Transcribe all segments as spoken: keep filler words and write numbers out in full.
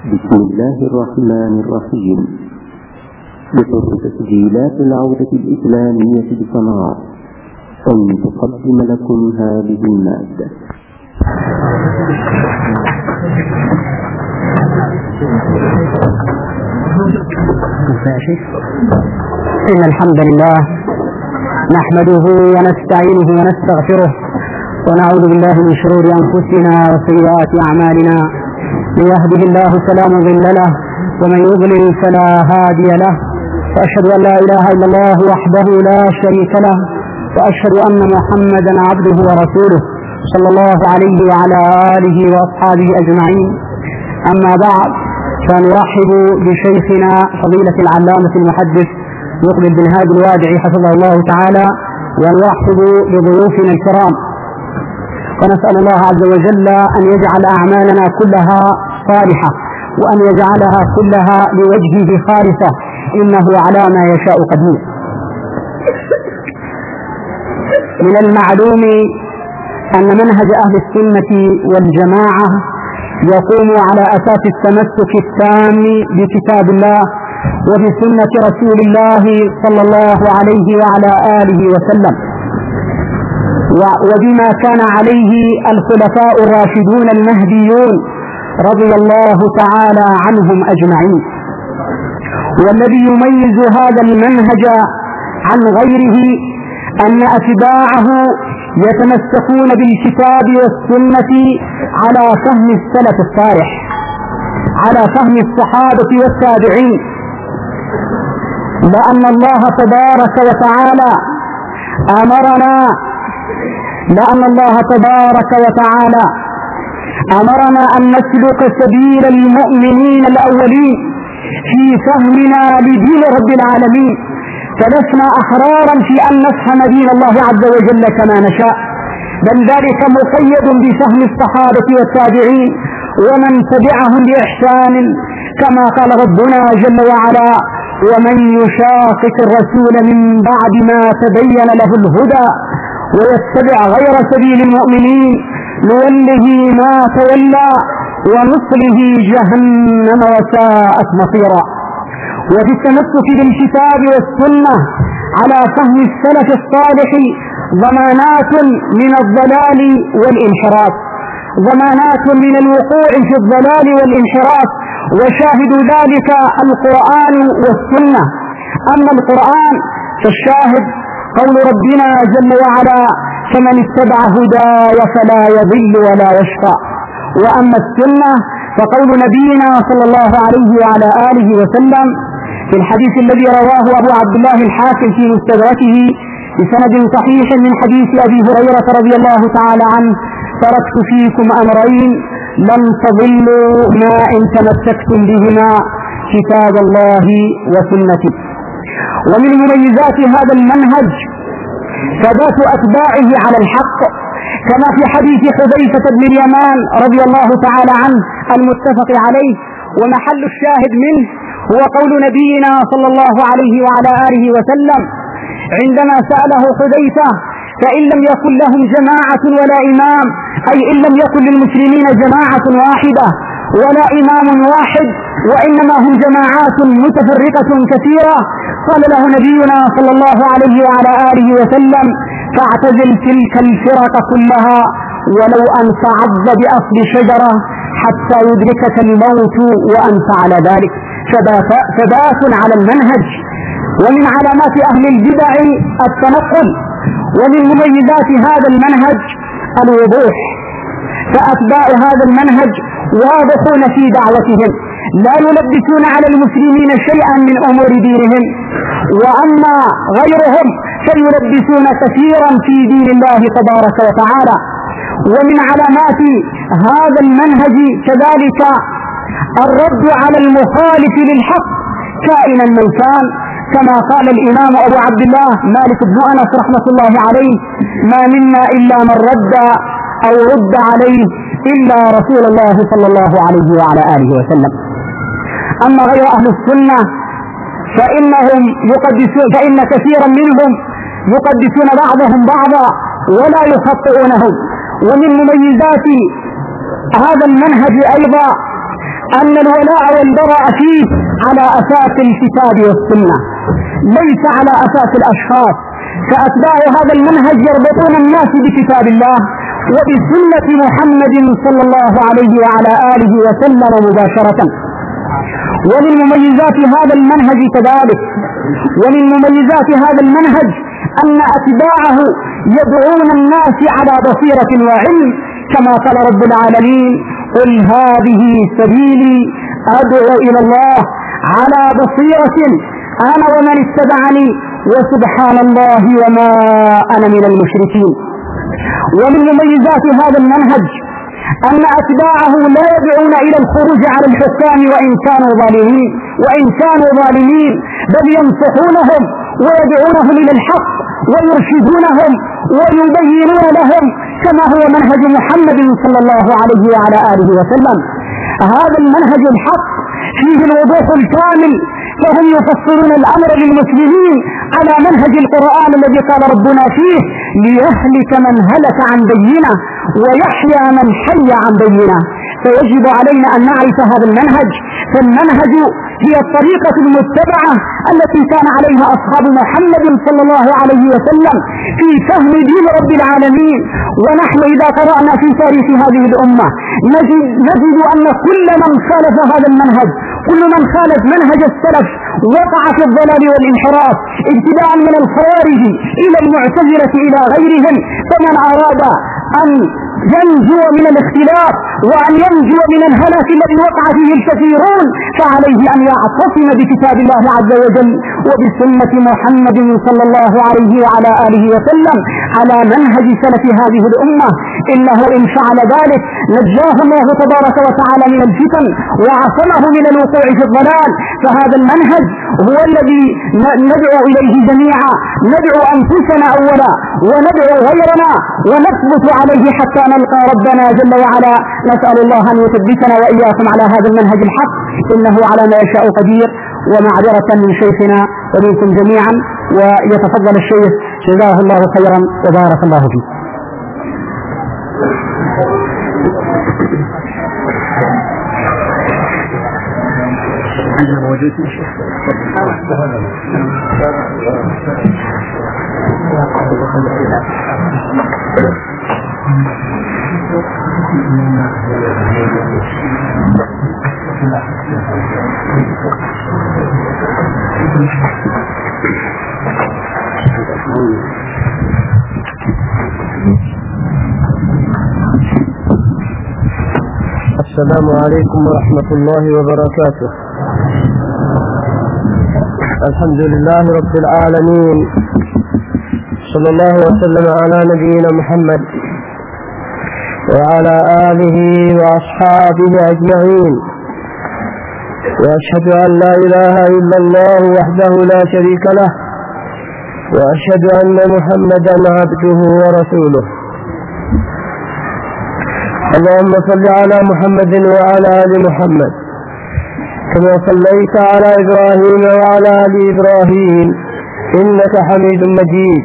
بسم الله الرحمن الرحيم. يسر تسجيلات العودة الإسلامية بصنعاء أن تقدم لكم هذه المادة. إن الحمد لله نحمده ونستعينه ونستغفره ونعوذ بالله من شرور أنفسنا وسيئات أعمالنا. من يهده الله فلا مضل له ومن يضلل فلا هادي له، وأشهد أن لا إله إلا الله وحده لا شريك له، وأشهد أن محمدا عبده ورسوله صلى الله عليه وعلى آله وأصحابه أجمعين. أما بعد، فنرحب بشيخنا فضيلة العلامة المحدث مقبل بن هادي الوادعي حفظه الله تعالى، ونرحب بضيوفنا الكرام، ونسأل الله عز وجل أن يجعل أعمالنا كلها صالحة، وأن يجعلها كلها لوجهه خالصة، إنه على ما يشاء قدير. من المعلوم أن منهج أهل السنة والجماعة يقوم على أساس التمسك التام بكتاب الله وبسنة رسول الله صلى الله عليه وعلى آله وسلم، وبما كان عليه الخلفاء الراشدون المهديون رضي الله تعالى عنهم أجمعين. والذي يميز هذا المنهج عن غيره أن أتباعه يتمسكون بالكتاب والسنة على فهم السلف الصالح، على فهم الصحابة والتابعين، لأن الله تبارك وتعالى أمرنا لأن الله تبارك وتعالى أمرنا أن نسلك سبيل المؤمنين الأولين في فهمنا لدين رب العالمين، فلسنا أحرارا في أن نفهم دين الله عز وجل كما نشاء، بل ذلك مقيد بفهم الصحابة والتابعين ومن تبعهم بإحسان، كما قال ربنا جل وعلا: ومن يشاقق الرسول من بعد ما تبين له الهدى ويتبع غير سبيل المؤمنين نوله ما تولى ونصله جهنم وساءت مصيرا. وفي التمسك بالكتاب والسنة على فهم السلف الصالح ضمانات من الضلال والانحراف، ضمانات من الوقوع في الضلال والانحراف، وشاهد ذلك القرآن والسنة. أما القرآن فالشاهد قول ربنا جل وعلا: فمن اتبع هداي فلا يضل ولا يشقى. وأما السنة فقول نبينا صلى الله عليه وعلى آله وسلم في الحديث الذي رواه أبو عبد الله الحاكم في مستدركه بسند صحيح من حديث أبي هريرة رضي الله تعالى عنه: تركت فيكم أمرين لن تضلوا ما إن تمسكتم بهما، كتاب الله وسنتي. ومن مميزات هذا المنهج ثبات أتباعه على الحق، كما في حديث حذيفة بن اليمان رضي الله تعالى عنه المتفق عليه، ومحل الشاهد منه هو قول نبينا صلى الله عليه وعلى آله وسلم عندما سأله حذيفة: فإن لم يكن لهم جماعة ولا إمام، أي إن لم يكن للمسلمين جماعة واحدة ولا إمام واحد وإنما هم جماعات متفرقة كثيرة، قال له نبينا صلى الله عليه وعلى آله وسلم: فاعتزل تلك الفرق كلها ولو أن تعض بأصل شجرة حتى يدركك الموت وأنت على ذلك. ثبات على المنهج. ومن علامات أهل البدع التنقل، ومن مميزات هذا المنهج الوضوح، فأتباع هذا المنهج واضحون في دعوتهم، لا يلبسون على المسلمين شيئا من أمور دينهم، وأما غيرهم فيلبسون كثيرا في دين الله تبارك وتعالى. ومن علامات هذا المنهج كذلك الرد على المخالف للحق كائنا من كان، كما قال الإمام أبو عبد الله مالك بن أنس رحمة الله عليه: ما منا إلا من رد أو رد عليه إلا رسول الله صلى الله عليه وعلى آله وسلم. أما غير أهل السنة فإنهم يقدسون فإن كثيرا منهم يقدسون بعضهم بعضا ولا يخطئونهم. ومن مميزات هذا المنهج أيضا أن الولاء والبراء فيه على أساس الكتاب والسنة ليس على أساس الأشخاص. فأتباع هذا المنهج يربطون الناس بكتاب الله وبسنة محمد صلى الله عليه وعلى آله وسلم مباشرة. ومن مميزات هذا المنهج كذلك ومن مميزات هذا المنهج أن أتباعه يدعون الناس على بصيرة وعلم، كما قال رب العالمين: قل هذه سبيلي أدعو إلى الله على بصيرة أنا ومن اتبعني وسبحان الله وما أنا من المشركين. ومن مميزات هذا المنهج أن أتباعه لا يدعون إلى الخروج على الحكام وإن كانوا ظالمين وإن كانوا ظالمين بل ينصحونهم ويدعونهم إلى الحق ويرشدونهم ويبينون لهم كما هو منهج محمد صلى الله عليه وعلى آله وسلم. هذا المنهج الحق فيه الوضوح الكامل، فهم يفسرون الأمر للمسلمين على منهج القرآن الذي قال ربنا فيه: ليهلك من هلك عن بينة ويحيى من حي عن بينة. فيجب علينا أن نعرف هذا المنهج، فالمنهج هي الطريقة المتبعة التي كان عليها أصحاب محمد صلى الله عليه وسلم في فهم دين رب العالمين. ونحن إذا قرأنا في تاريخ هذه الأمة نجد, نجد أن كل من خالف هذا المنهج، كل من خالف منهج السلف وقع في الضلال والانحراف، ابتداء من الخوارج إلى المعتزلة إلى غيرهم. فمن أراد أن ينجو من الاختلاف وأن ينجو من الهلاك الذي وقع فيه الكثيرون فعليه أن يعتصم بكتاب الله عز وجل وبسنة محمد صلى الله عليه وعلى آله وسلم على منهج سلف هذه الأمة. إنه إن فعل ذلك نجاه الله تبارك وتعالى من الفتن وعصمه من الوقوع في الضلال. فهذا المنهج هو الذي ندعو إليه جميعا، ندعو أنفسنا أولا وندعو غيرنا ونثبت عليه حتى نلقى ربنا جل وعلا. نسأل الله أن يثبتنا وإياكم على هذا المنهج الحق، إنه على ما يشاء قدير. ومعذرة من شيخنا ومنكم جميعا، ويتفضل الشيخ جزاه الله خيرا وبارك الله فيه. السلام عليكم ورحمة الله وبركاته. الحمد لله رب العالمين، صلى الله وسلم على نبينا محمد وعلى آله وأصحابه أجمعين، وأشهد أن لا إله إلا الله وحده لا شريك له، وأشهد أن محمدا عبده ورسوله. اللهم صل على محمد وعلى آل محمد كما صليت على إبراهيم وعلى آل إبراهيم إنك حميد مجيد.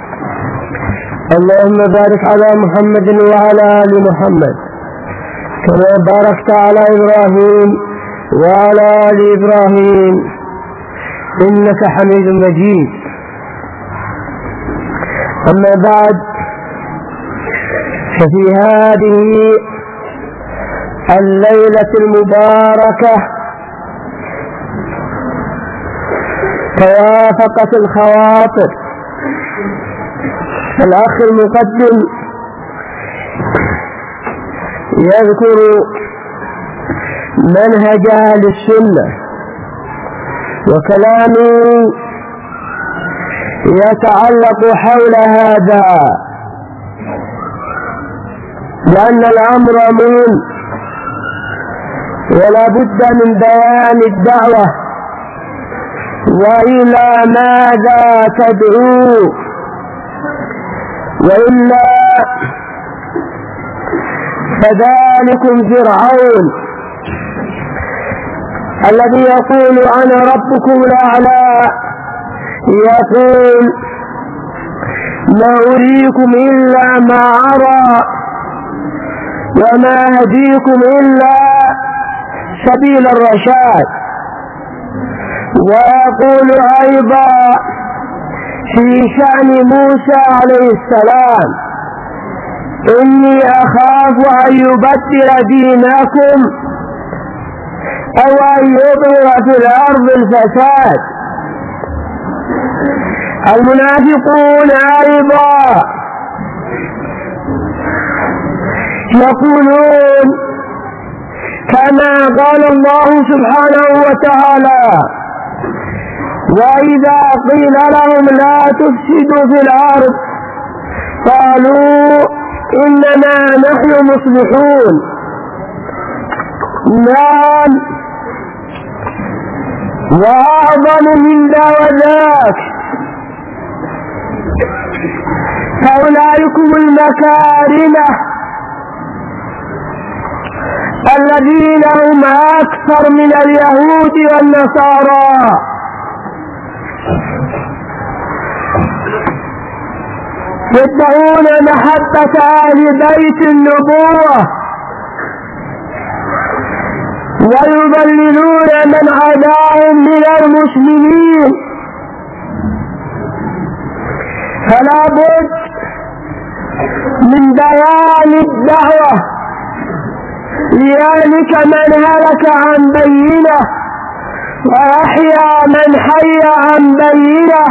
اللهم بارك على محمد وعلى آل محمد كما باركت على إبراهيم وعلى آل إبراهيم إنك حميد مجيد. أما بعد، ففي هذه الليلة المباركة توافقت الخواطر. الأخ المقدم يذكر منهج أهل السنة، وكلامه يتعلق حول هذا، لأن الأمر مهم ولا بد من بيان الدعوة وإلى ماذا تدعو، وإلا فذلكم فرعون الذي يقول أنا ربكم الأعلى، يقول ما أريكم إلا ما أرى وما أهديكم إلا سبيل الرشاد. ويقول أيضا في شأن موسى عليه السلام: إني أخاف أن يبدل دينكم أو أن يظهر في الأرض الفساد. المنافقون أيضا يقولون كما قال الله سبحانه وتعالى: وإذا قيل لهم لا تفسدوا في الأرض قالوا إنما نحن مصلحون. نعم، وأعظم من ذاك فأولئكم المكارمة الذين هم أكثر من اليهود والنصارى، يدعون محبة أهل بيت النبوة ويضللون من عداهم من المسلمين. فلا بد من بيان الدعوة ليهلك من هلك عن بينه ويحيى من حي عن بينه.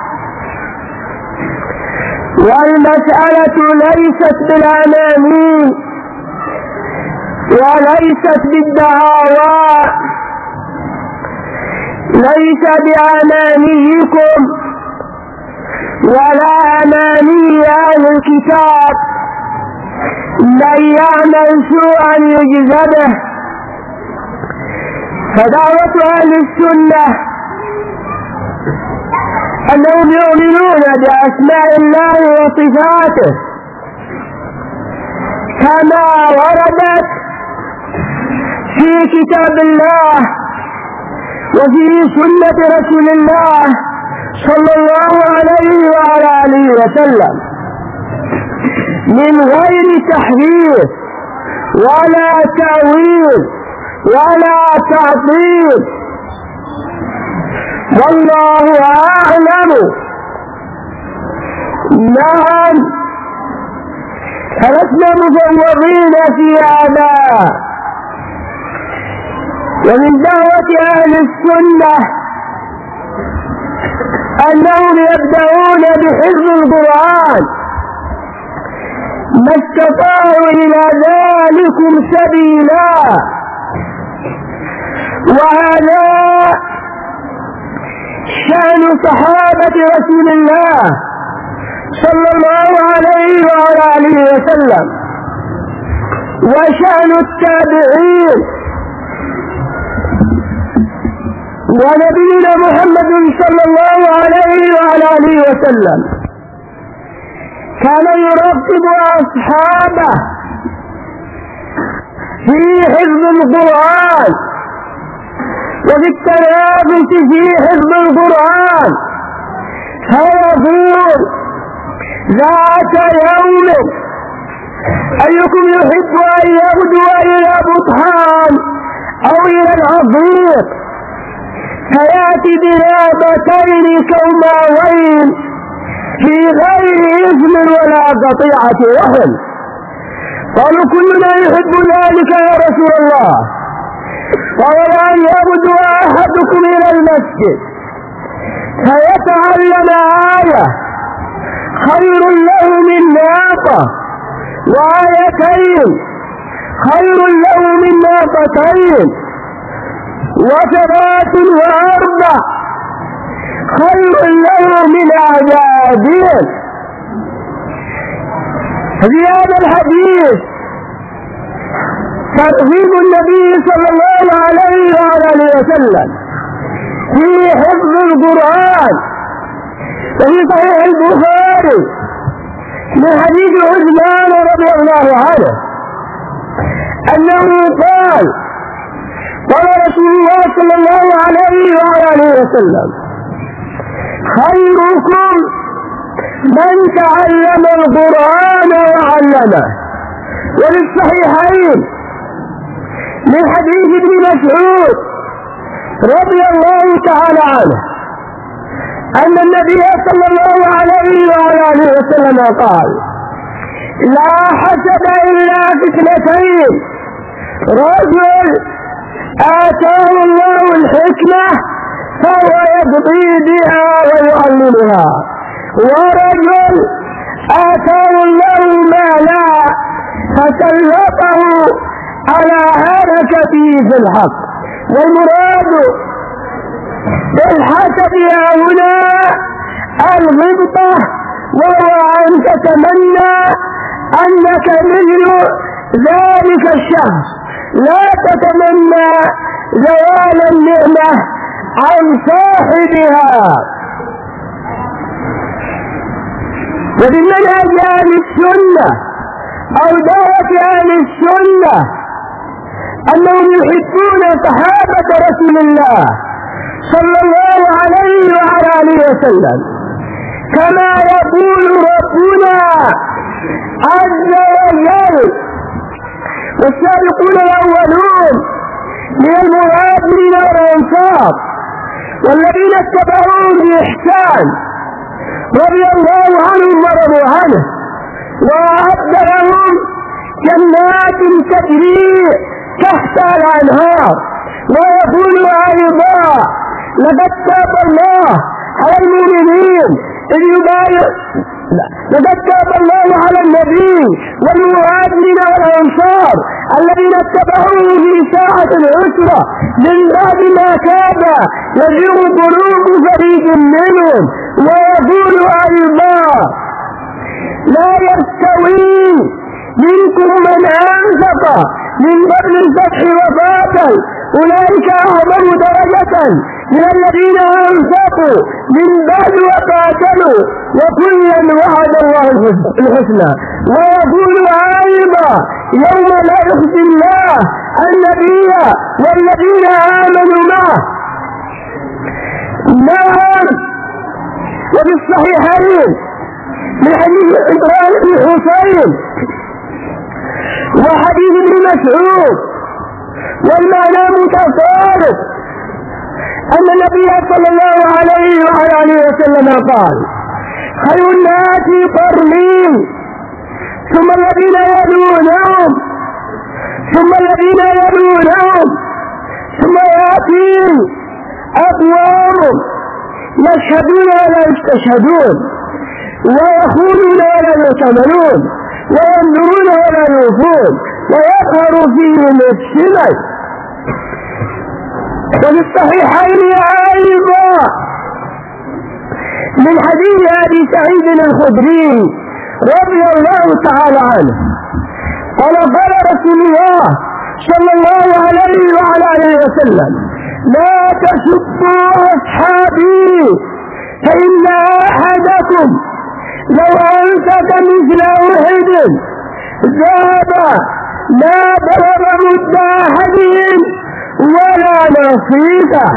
والمسألة ليست بالأماني وليست بالدعاوى، ليس بأمانيكم ولا أماني أهل الكتاب من يعمل سوءا يجزى به. فدعوة أهل السنة أنهم يؤمنون بأسماء الله وصفاته كما وردت في كتاب الله وفي سنة رسول الله صلى الله عليه وعلى آله وسلم، من غير تحريف ولا تأويل ولا تعطيل. والله أعلم. نعم، فلسنا مفوضين في هذا. ومن دعوة أهل السنة أنهم يبدأون بحفظ القرآن ما استطاعوا إلى ذلكم سبيلا، وهذا شأن صحابة رسول الله صلى الله عليه وعلى آله وسلم، وشأن التابعين. ونبينا محمد صلى الله عليه وعلى آله وسلم كان يرغب أصحابه في حفظ القرآن وفي التنافس في حفظ القرآن، فيقول ذات يوم أيكم يحب أن يغدو إلى بطحان أو إلى العظيم فيأتي بنابتين كوماوين في غير إثم ولا قطيعة رحم. قالوا كلنا يحب ذلك يا رسول الله. قال أن يغدو أحدكم إلى المسجد فيتعلم آية خير له من ناقة، وآيتين خير له من ناقتين، وثبات وأربع خير له من أعدادين. في هذا الحديث ترغيب النبي صلى الله عليه وآله وسلم في حفظ القرآن. وفي صحيح البخاري من حديث عثمان رضي الله عنه أنه قال: قال رسول الله صلى الله عليه وآله وسلم: خيركم من تعلم القرآن وعلمه. وللصحيحين من حديث ابن مسعود رضي الله تعالى عنه أن النبي صلى الله عليه وعلى آله وسلم قال: لا حسد إلا في اثنتين، رجل آتاه الله الحكمة فهو يقضي بها ويعلمها، ورجل آتاه الله مالا فسلطه على هلكته في الحق. والمراد بالحسد هنا الغبطة، وهو أن تتمنى أنك مثل ذلك الشخص، لا تتمنى زوال النعمة عن صاحبها. وفي منهج أهل السنة أو دعوة أهل السنة أنهم يحبون صحابة رسول الله صلى الله عليه وعلى آله وسلم، كما يقول ربنا عز وجل: والسابقون الأولون من المهاجرين والأنصار والذين اتبعوهم بإحسان رضي الله عنهم ورضوا عنه، وأعد لهم جنات تجري تحت الأنهار. ويقول أيضا: لقد تاب الله على المؤمنين إذ يبايع لقد تاب الله على النبي والمهاجرين والأنصار الذين اتبعوه في ساعة العسرة من بعد ما كاد يزيغ قلوب فريق منهم. ويقول أيضا: لا يستوي منكم من أنفق من قبل الفتح وقاتل، أولئك أعظم درجة من الذين أنفقوا من بعد وقاتلوا، وكلا وعد الله الحسنى. ويقول أيضا: يوم لا يخزي الله النبي والذين آمنوا معه. نعم. وفي الصحيحين من حديث عمران بن حسين وحديث ابن مسعود والمعنى متصارف أن النبي صلى الله عليه وعلى آله وسلم قال: خير الناس قرني ثم الذين يلونهم ثم الذين يلونهم ثم يأتي أقوام يشهدون ولا يستشهدون، ويخونون ولا يؤتمنون، وينذرون ولا يوفون، ويظهر فيهم السمع. وفي الصحيحين أيضا من حديث أبي سعيد الخدري رضي الله تعالى عنه قال: قال رسول الله صلى الله عليه وعلى آله وسلم: لا تسبوا أصحابي فإن أحدكم لو أنفق مثل أحد ذهب لا بلغ مد أحدهم ولا نصيبه.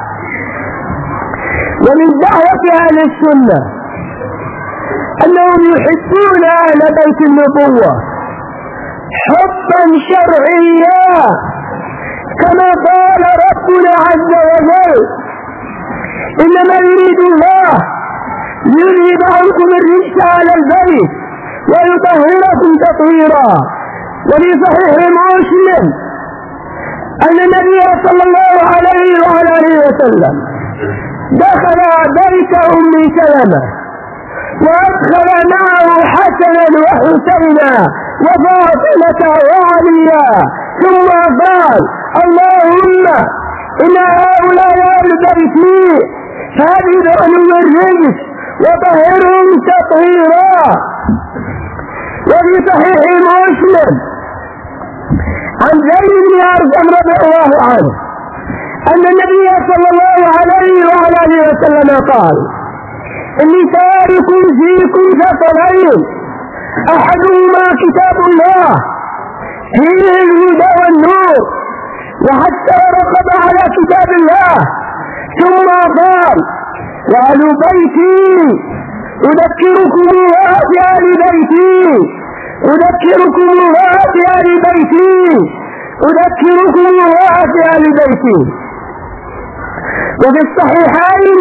ومن دعوة أهل السنة أنهم يحبون أهل بيت النبوة حبا شرعيا، كما قال ربنا عز وجل: إنما يريد الله يذهب عنكم الرجس على البيت ويطهركم تطهيرا. وفي صحيح مسلم أن النبي صلى الله عليه وعلى آله وسلم دخل بيت أم سلمة وأدخل معه حسنا وحسينا وفاطمة وعليا، ثم قال: اللهم إن هؤلاء أهل بيتي فأذهب عنهم الرجس وطهرهم تطهيرا. وفي صحيح مسلم عن زيد بن أرقم رضي الله عنه أن النبي صلى الله عليه وعلى آله وسلم قال: إني تارك فيكم ثقلين، أحدهما كتاب الله فيه الهدى والنور، وحتى ركب على كتاب الله، ثم قال: وأهل بيتي أذكركم الله بأهل بيتي أذكركم الله بأهل بيتي أذكركم الله أهل بيتي. وفي الصحيحين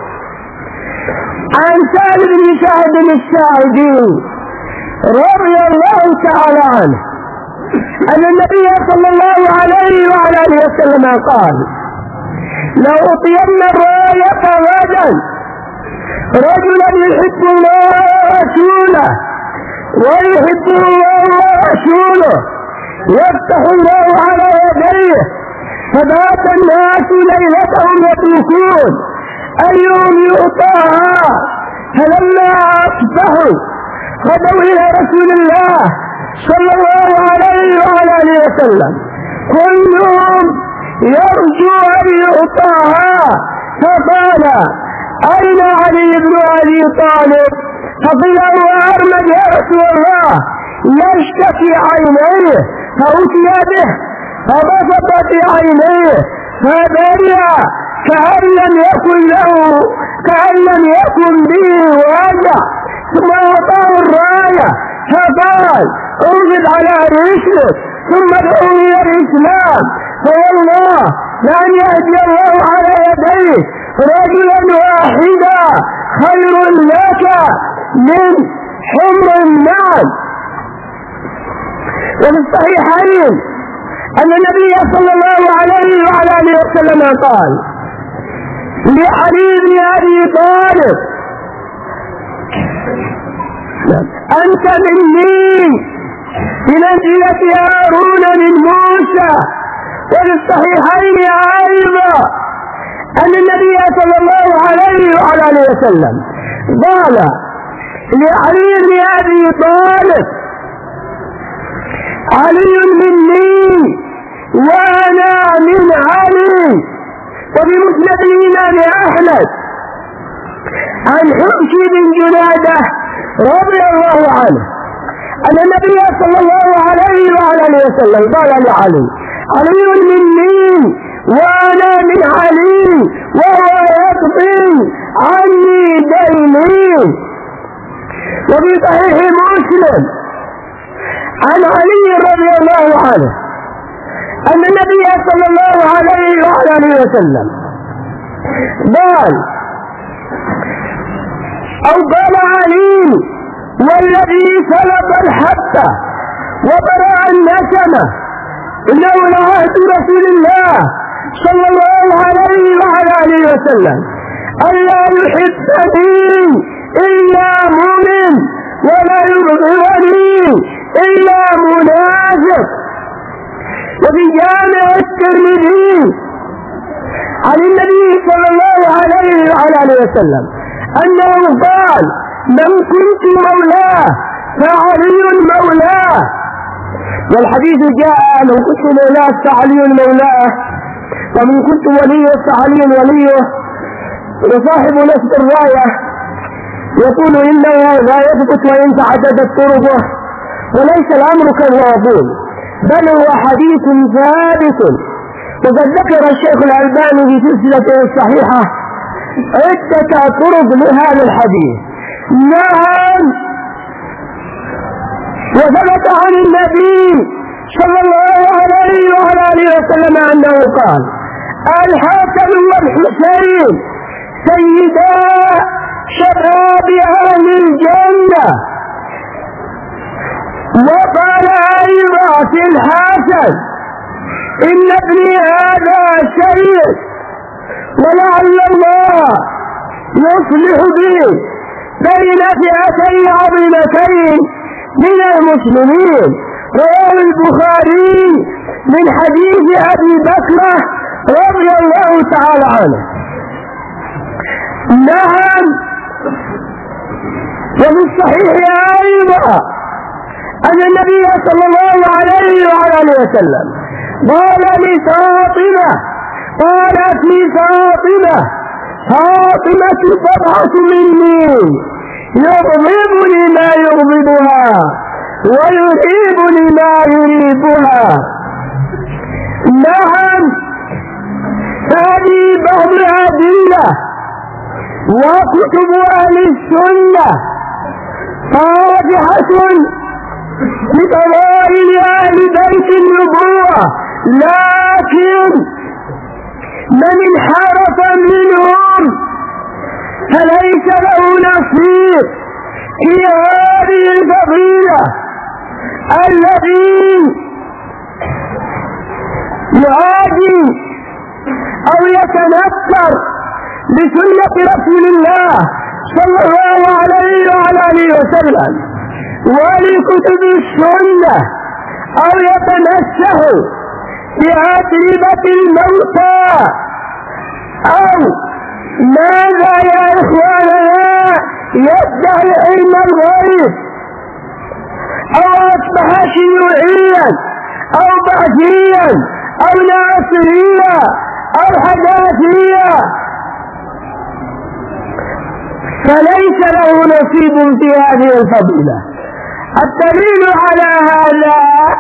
عن سهل بن سعد الساعدي رضي الله تعالى عنه أن النبي صلى الله عليه وعلى آله وسلم قال: لأعطين الراية غدا رجلا يحب الله ورسوله ويحبه الله ورسوله يفتح الله على يديه فبات الناس ليلتهم يطوفون أيهم يعطاها، فلما أصبحوا غدوا إلى رسول الله صلى الله عليه وعلى آله وسلم كلهم يرجو أن يعطاها، فقال: أين علي بن أبي طالب؟ فقيل: هو أرمد يا رسول الله يشتكي عينيه، فأتي به فبسطت عينيه فبرئ كأن لم يكن له كأن لم يكن به وجع، ثم أعطاه الراية فقال: انزل على رسلك ثم ادعو إلى الإسلام، فوالله لأن يهدي الله على يديه رجلا واحدا خير لك من حمر النعم. وفي الصحيحين أن النبي صلى الله عليه وعلى آله وسلم قال لعلي بن أبي طالب: أنت مني بمنزلة هارون من موسى. وفي الصحيحين أيضا أن النبي صلى الله عليه وعلى آله وسلم قال لعلي بن أبي طالب: علي مني وأنا من علي. وبمسند الإمام أحمد عن حمشي بن جنادة رضي الله عنه أن النبي صلى الله عليه وعلى آله وسلم قال لعلي: علي مني وأنا من علي وهو يقضي عني ديني. وفي صحيح مسلم عن علي رضي الله عنه أن النبي صلى الله عليه وعلى آله وسلم قال أو قال علي: والذي سلط الحبة وبرأ النسمة إنه لعهد رسول الله صلى الله عليه وعلى آله وسلم ألا يحبني إلا مؤمن ولا يبغضني إلا منافق. وفي جامع الترمذي عن النبي صلى الله عليه وعلى آله وسلم أنه قال: من كنت مولاه فعلي مولاه. والحديث جاء: من كنت مولاه فعلي مولاه، ومن كنت وليه فعلي وليه. وصاحب نفس الراية يقول إنه لا يثبت وإن تعددت طرقه، وليس الأمر كما يقول، بل هو حديث ثابت. وقد ذكر الشيخ الألباني في سلسلته الصحيحة عدة طرق لهذا الحديث. نعم، وثبت عن النبي صلى الله عليه وعلى آله وسلم أنه قال: الحسن والحسين سيدا شباب أهل الجنة. وقال أيضا في الحسن: إن ابني هذا سيد ولعل الله يصلح به بين فئتين عظيمتين من المسلمين. رواه البخاري من حديث أبي بكر رضي الله تعالى عنه. نعم، وفي الصحيح أيضا أن النبي صلى الله عليه وعلى آله وسلم قال لفاطمة قالت لفاطمة: فاطمة بضعة مني يغضبني ما يغضبها ويريبني ما يريبها. نعم، هذه بعض الأدلة وكتب أهل السنة قادحة بفضائل أهل بيت النبوة لكن من انحرف منهم فليس له نصيب في هذه الفضيلة. الذي يعادي أو يتنكر بسنة رسول الله صلى الله عليه وعلى آله وسلم ولكتب السنة أو يتنسه بأتربة الموتى أو ماذا يا إخواننا يدعي علم الغيب أو أصبح شيوعيا أو بعثيا أو ناصريا أو حداثيا فليس له نصيب في هذه الفضيلة. الدليل على هذا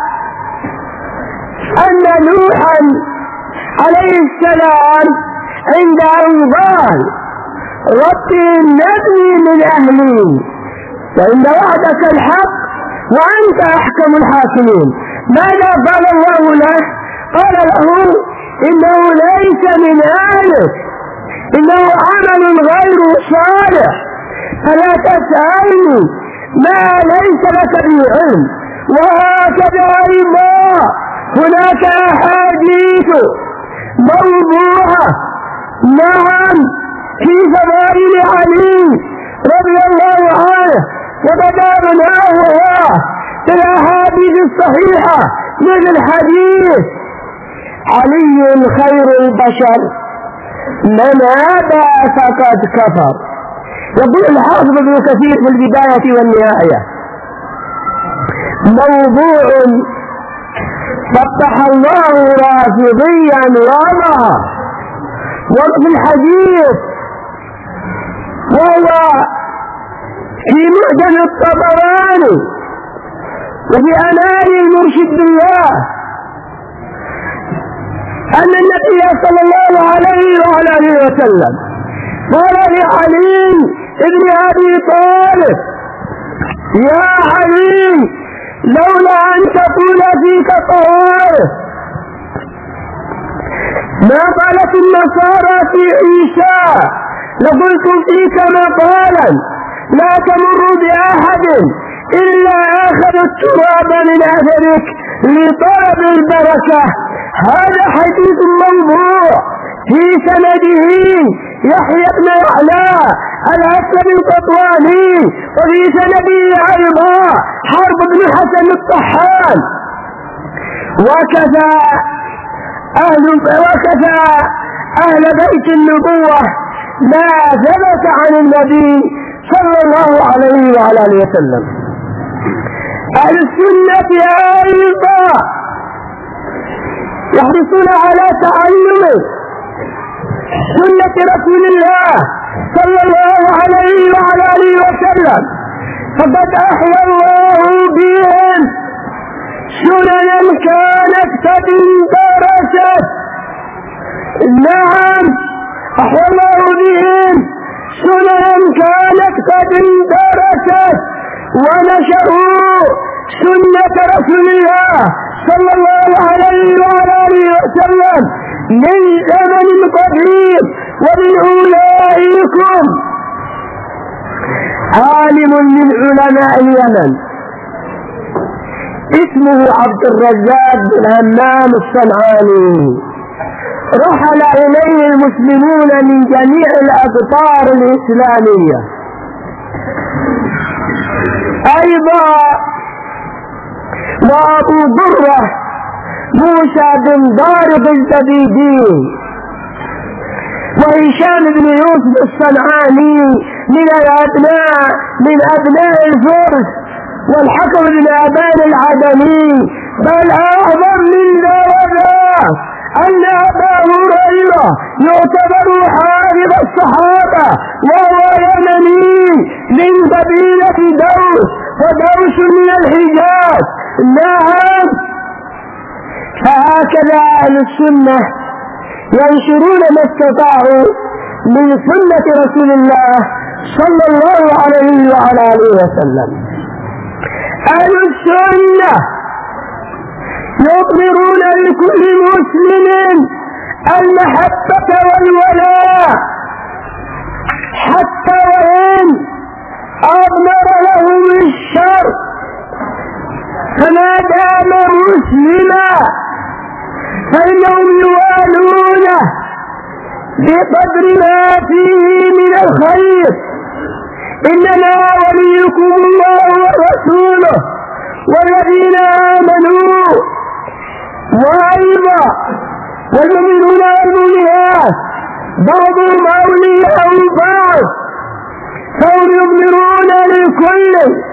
أن نوحا عليه السلام عند أن قال رب إنني من أهلي وإن وعدك الحق وأنت أحكم الحاكمين، ماذا قال الله له؟ قال له إنه ليس من أهلك، إنه عمل غير صالح، فلا تسألني ما ليس لك به علم. وهكذا أيضا هناك أحاديث موضوعة نعم في فضائل علي رضي الله عنه وتدابناها في الأحاديث الصحيحة مثل حديث علي خير البشر من أبى فقد كفر. يقول الحافظ ابن كثير في البداية والنهاية موضوع فتح الله رافضيا وضعه. وفي الحديث وهو في معجم الطبراني وفي أنال المرشد بالله أن النبي صلى الله عليه وعلى آله وسلم قال لعلي ابن أبي طالب يا علي لولا أن تكون فيك طوائف ما قالت النصارى في عيسى لقلت فيك مقالا لا تمر بأحد إلا أخذ التراب من أثرك لطلب البركة. هذا حديث موضوع في سنده يحيى بن يعلى الأسد القطواني وفي سنده أيضا حرب بن حسن الطحان. وكذا أهل وكذا أهل بيت النبوة ما ثبت عن النبي صلى الله عليه وعلى آله وسلم. أهل السنة أيضا يحرصون على تعلم سنة رسول الله صلى الله عليه وعلى آله وسلم، فقد أحيا الله بهم سننا كانت قد اندرست. نعم أحيا الله بهم سننا كانت قد اندرست ونشروا سنة رسول الله صلى الله عليه وعلى آله وسلم من زمن قديم. ومن أولئكم عالم من علماء اليمن اسمه عبد الرزاق بن همام الصنعاني، رحل إليه المسلمون من جميع الأقطار الإسلامية. أيضا وأبو ضرة موسى بن ضارب الزبيدي وهشام بن يوسف الصنعاني من الأبناء من أبناء الفرس والحكم بن أبان العدني. بل أعظم من ذلك أن أبا هريرة يعتبر حارب الصحابة وهو يمني من قبيلة دوس ودوس من الحجاز. نعم فهكذا أهل السنة ينشرون ما استطاعوا من سنة رسول الله صلى الله عليه وعلى آله وسلم. أهل السنة يظهرون لكل مسلم المحبة والولاء حتى وإن أضمر لهم الشر، فما دام مسلما فإنهم يوالونه بقدر ما فيه من الخير. إنما وليكم الله ورسوله والذين آمنوا، وأيضا والمؤمنون والمؤمنات بعضهم أولياء بعض، فهم يضمرون لكل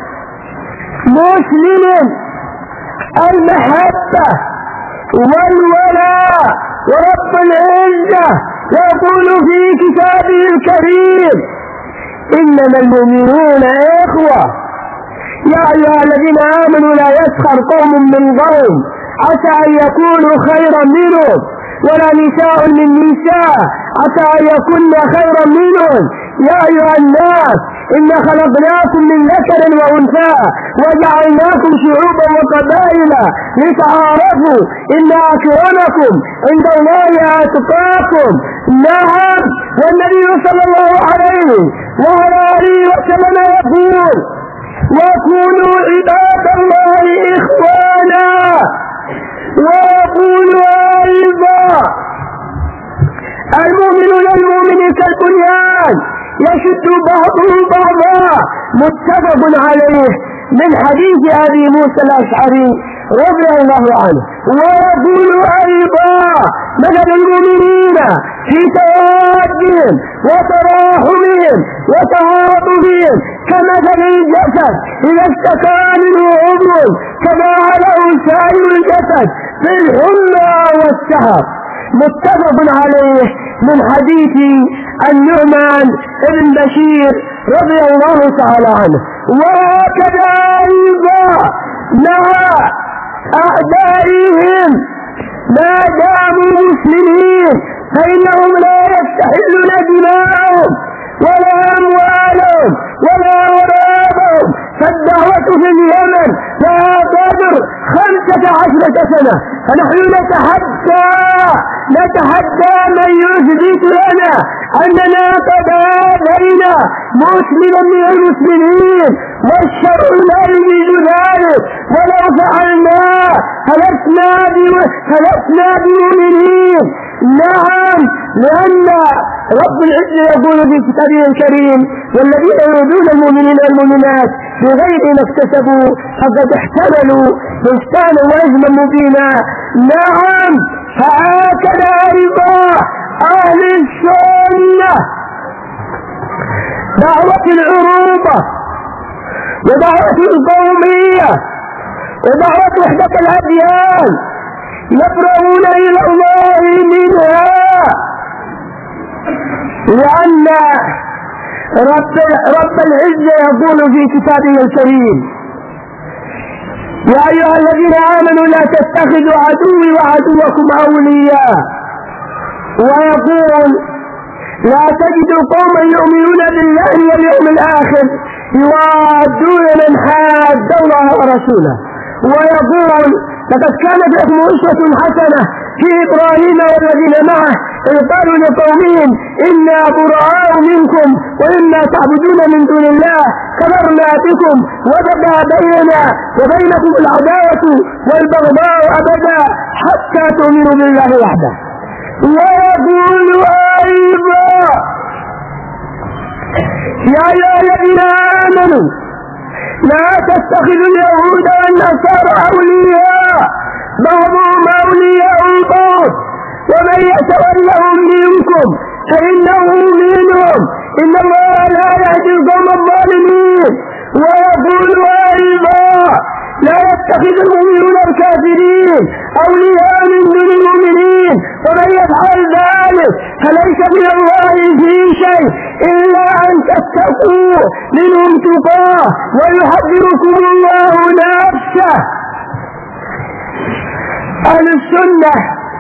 مسلم المحبة والولاء. ورب العزة يقول في كتابه الكريم: إنما المؤمنون إخوة يا أيها الذين آمنوا لا يسخر قوم من قوم عسى أن يكونوا خيرا منهم ولا نساء من نساء عسى أن يكون خيرا منهم. يا أيها الناس إنا خلقناكم من ذكر وأنثى وجعلناكم شعوبا وقبائل لتعارفوا إن أكرمكم عند الله أتقاكم. نعم، والنبي صلى الله عليه وعلى آله وسلم يقول: وكونوا عباد الله إخوانا. ويقول أيضا: المؤمن للمؤمن كالبنيان يشد بعضه بعضا، متفق عليه، من حديث أبي موسى الأشعري رضي الله عنه. ويقول أيضا: مثل المؤمنين في توادهم وتراحمهم وتعاطفهم كمثل الجسد إذا اشتكى منه عضو تداعى له سائر الجسد بالحمى والسهر، متفق عليه، من حديث النعمان بن بشير رضي الله تعالى عنه. وهكذا أيضا مع أعدائهم ما داموا مسلمين فإنهم لا يستحلون دماءهم ولا أموالهم ولا أولادهم. فالدعوة في اليمن لها قدر خمسة عشرة سنة، فنحن نتحدى نتحدى من يثبت لنا أننا قد آذينا مسلما من المسلمين، والشرع لا يريد ذلك، ولو فعلنا فلسنا فلسنا بمؤمنين. نعم، لأن رب العزة يقول في كتابه الكريم: والذين يؤذون المؤمنين والمؤمنات بغير ما اكتسبوا فقد احتملوا بهتانا وإثما مبينا. نعم، فهكذا أيضا أهل السنة دعوة العروبة ودعوة القومية ودعوة وحدة الأديان يفرغون إلى الله منها، لأن رب, رب العزة يقول في كتابه الكريم: يا أيها الذين آمنوا لا تتخذوا عدوي وعدوكم أولياء. ويقول: لا تجد قوما يؤمنون بالله واليوم الآخر يوادون من حاد الله ورسوله. ويقول: لقد كانت لكم أسوة حسنة في إبراهيم والذين معه إذ قالوا لقومهم إنا براء منكم وإما تعبدون من دون الله كفرنا بكم وبدا بيننا وبينكم العداوة والبغضاء أبدا حتى تؤمنوا بالله وحده. ويقول أيضا: يا أيها الذين آمنوا لا تتخذوا اليهود والنصارى أولياء بعضهم أولياء بعض ومن يتولهم منكم فإنه منهم إن الله لا يهدي القوم الظالمين. ويقول أيضا: لا يتخذ المؤمنون الكافرين أولياء من دون المؤمنين ومن يفعل ذلك فليس من الله في شيء إلا أن تتقوا منهم تقاه ويحذركم الله نفسه. أهل السنة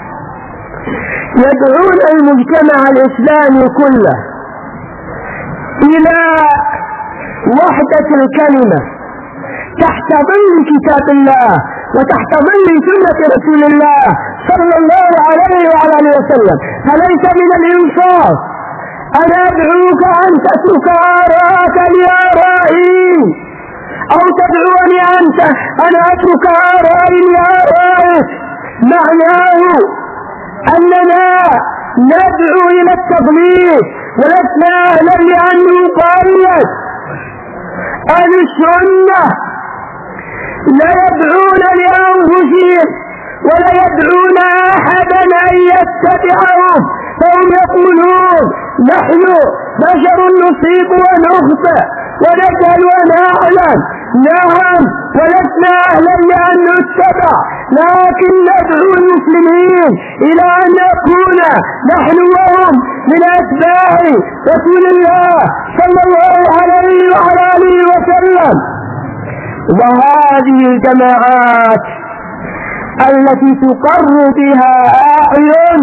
يدعون المجتمع الإسلامي كله إلى وحدة الكلمة تحت ضمن كتاب الله وتحت ظل سنة رسول الله صلى الله عليه وعلى آله وسلم. فليس من الإنصاف أن أدعوك أن تترك آراءك لآرائي، أو تدعوني أنت أن أترك آرائي لآرائك. معناه أننا ندعو إلى التضليل، ولسنا أهلا لأن نقلد. أهل السنة لا يدعون لأنفسهم ولا يدعون أحدا أن يتبعهم، فهم يقولون نحن بشر نصيب ونخطئ ونجهل ونعلم. نعم، ولسنا أهلا لأن نتبع، لكن ندعو المسلمين إلى أن نكون نحن وهم من أتباع رسول الله صلى الله عليه وعلى آله وسلم. وهذه الجماعات التي تقر بها أعين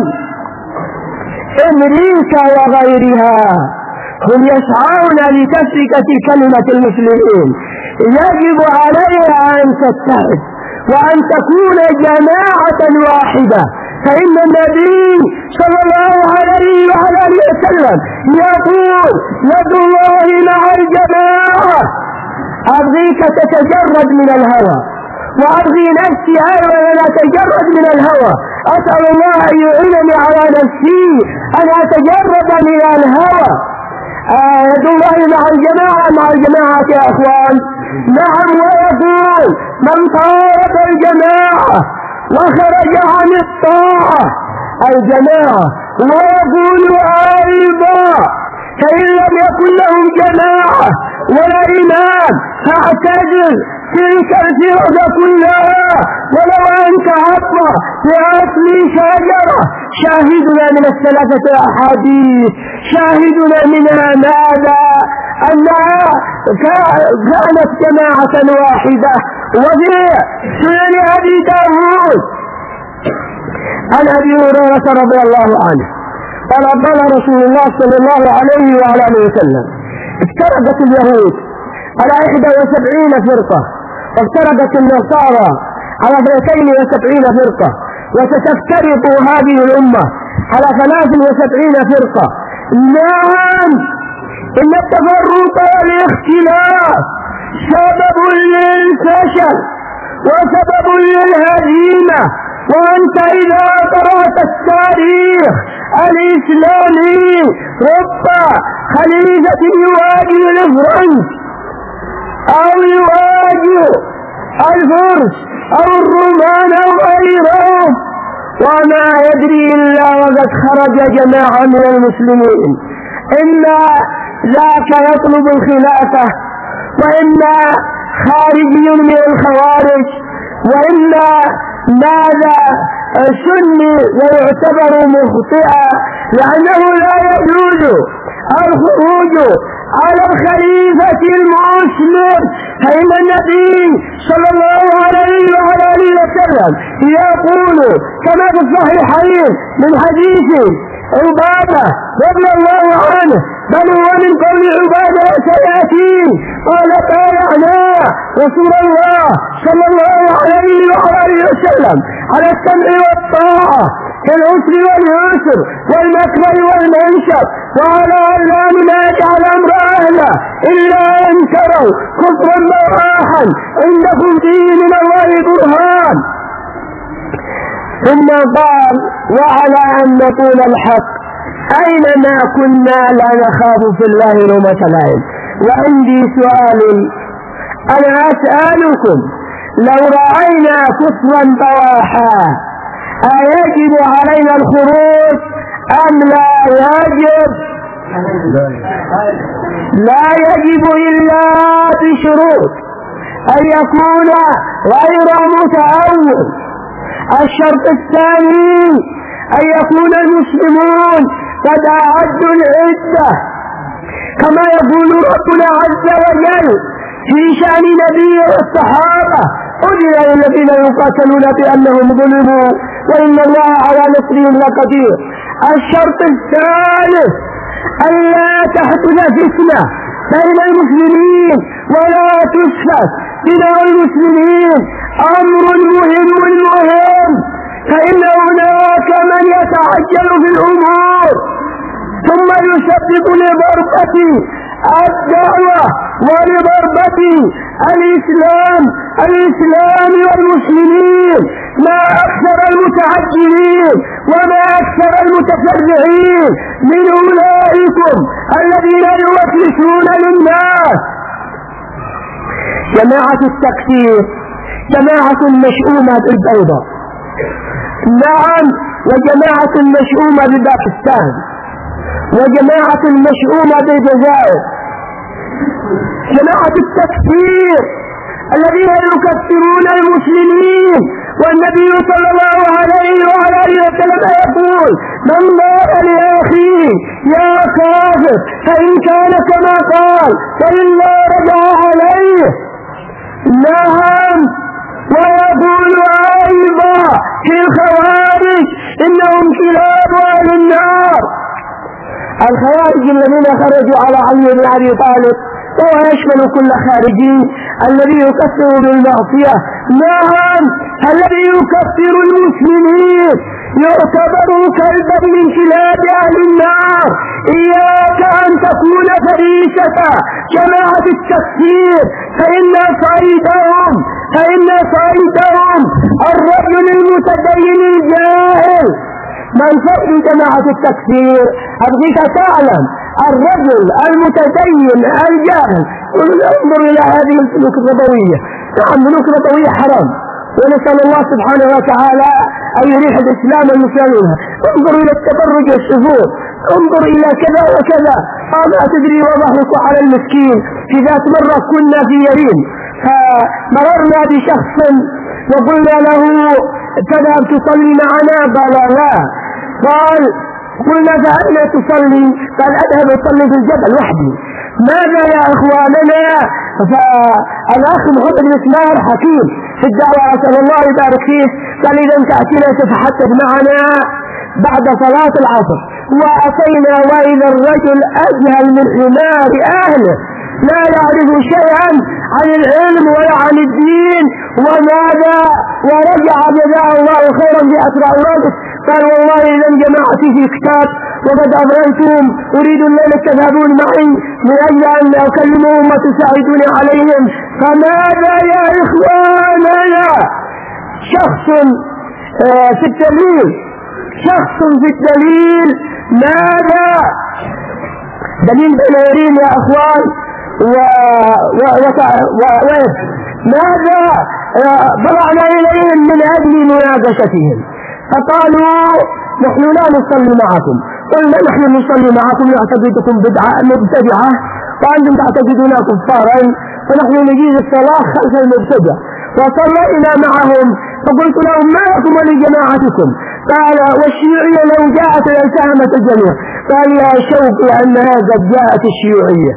أمريكا وغيرها هم يسعون لتفرقة كلمة المسلمين. يجب عليها أن تتحد وأن تكون جماعة واحدة، فإن النبي صلى الله عليه وعلى آله وسلم يقول يد الله مع الجماعة. أرضيك تتجرد من الهوى، وأرضي نفسي أيضا أن أتجرد من الهوى. أسأل الله أن يعينني على نفسي أن أتجرد من الهوى. آه يد الله مع الجماعة، مع الجماعة يا أخوان. نعم، ويقول من فارق الجماعة وخرج عن الطاعة الجماعة. ويقول أيضا فإن لم يكن لهم جماعة ولا إمام فاعتزل تلك الفرقة كلها ولو أنت عطى في أصل شجرة. شاهدنا من الثلاثة أحاديث، شاهدنا منها ماذا؟ أنها كانت جماعة واحدة. وفي سنن أبي داود عن أبي هريرة رضي الله عنه قال قال رسول الله صلى الله عليه وعلى آله وسلم افترقت اليهود على إحدى وسبعين فرقة، وافترقت النصارى على اثنتين وسبعين فرقة، وستفترق هذه الأمة على ثلاث وسبعين فرقة. نعم، إن التفرق والاختلاف سبب للفشل وسبب للهزيمة. وأنت إذا قرأت التاريخ الإسلامي رب خليفة يواجه الفرنس أو يواجه الفرس أو الرومان أو غيرهم وما يدري إلا وقد خرج جماعة من المسلمين، إما ذاك يطلب الخلافة، وإما خارجي من الخوارج، وإما ماذا سني ويعتبر مخطئا، لأنه لا يجوز الخروج على الخليفة المسلم. فإن النبي صلى الله عليه وعلى آله وسلم يقول كما في الصحيحين من حديث عبادة رضي الله عنه، بل هو من قول عبادة سيأتي قال بايعنا رسول الله صلى الله عليه وعلى آله وسلم على السمع والطاعة في العسر واليسر والمكره والمنشر، وعلى أن لا ننازع الأمر أهله إلا أن تروا كفرا بواحا عندكم فيه من الله برهان. ثم قال وعلى أن نقول الحق أينما كنا لا نخاف في الله لومة لائم. وعندي سؤال أنا أسألكم، لو رأينا كفرا بواحا أيجب علينا الخروج أم لا يجب؟ لا يجب إلا بشروط أن يكون غير متأول. الشرط الثاني أن يكون المسلمون قد أعدوا العدة كما يقول ربنا عز وجل في شأن نبي والصحابة أذن للذين يقاتلون بأنهم ظلموا وإن الله على نصرهم لقدير. الشرط الثالث أن لا تحدث فتنة بين المسلمين ولا تسفك دماء المسلمين أمر مهم مهم، فإن هناك من يتعجل في الأمور ثم يسبب لضربة الدعوة ولضربة الإسلام الإسلام والمسلمين. ما أكثر المتعجلين وما أكثر المتفرعين من أولئكم الذين يوسوسون للناس. جماعة التكفير جماعة مشؤومة بالبيضاء، نعم، وجماعة مشؤومة بباكستان، وجماعة مشؤومة بالجزائر. جماعة التكفير الذين يكفرون المسلمين، والنبي صلى الله عليه وعلى اله وسلم يقول: من قال لأخيه يا كافر فإن كان كما قال فإلا رجع عليه. نعم، ويقول أيضا في الخوارج: إنهم كلاب أهل النار. الخوارج الذين خرجوا على علي بن أبي طالب، وهو يشمل كل خارجي الذي يكفر بالمعصية. نعم، الذي يكفر المسلمين يعتبر كلبا من كلاب أهل النار. إياك أن تكون فريسة جماعة التكفير، فإن صيدهم فإن صيدهم الرجل المتدين الجاهل. من صيد جماعة التكفير أبغيك تعلم الرجل المتدين الجاهل. انظر إلى هذه السلوك الربوية. نعم، سلوك ربوية حرام، ونسأل الله سبحانه وتعالى أن يريح الإسلام المسلمين. انظر إلى التبرج والشذوذ، انظر إلى كذا وكذا. ما تدري وضحك على المسكين. في ذات مرة كنا في يرين، فمررنا بشخص وقلنا له: تذهب تصلي معنا؟ قال: لا. قال: قلنا: فأين تصلي؟ قال: أذهب أصلي في الجبل وحدي. ماذا يا إخواننا؟ فالأخ محمد بن إسماعيل حكيم في الدعوة، أسأل الله يبارك فيه، قال: إذا تأتينا تتحدث معنا بعد صلاة العصر. وأتينا وإذا الرجل أجهل من حمار أهله، لا يعرف شيئا عن العلم ولا عن الدين. وماذا؟ ورجع جزاه الله خيرا بأسرع الرجل. قال: والله إذا جماعتي في كتاب وقد أبريتم، أريد الليلة تذهبون معي من أجل أن أكلمهم وتساعدوني عليهم. فماذا يا إخواننا؟ شخص في الدليل شخص في الدليل ماذا؟ دليل بنيرين يا أخوان. و... و... و... و... ماذا؟ ضرعنا إليهم من أجل مناقشتهم، فقالوا: نحن لا نصلي معكم. قلنا: نحن نصلي معكم، نعتقدكم بدعة مبتدعة وأنتم تعتقدون كفارا، فنحن نجيز الصلاة خلف المبتدع. وصلينا معهم، فقلت لهم: ما لكم ولجماعتكم؟ قال: والشيوعية لو جاءت لالتهمت الجميع. قال: يا شوقي أنها قد جاءت الشيوعية.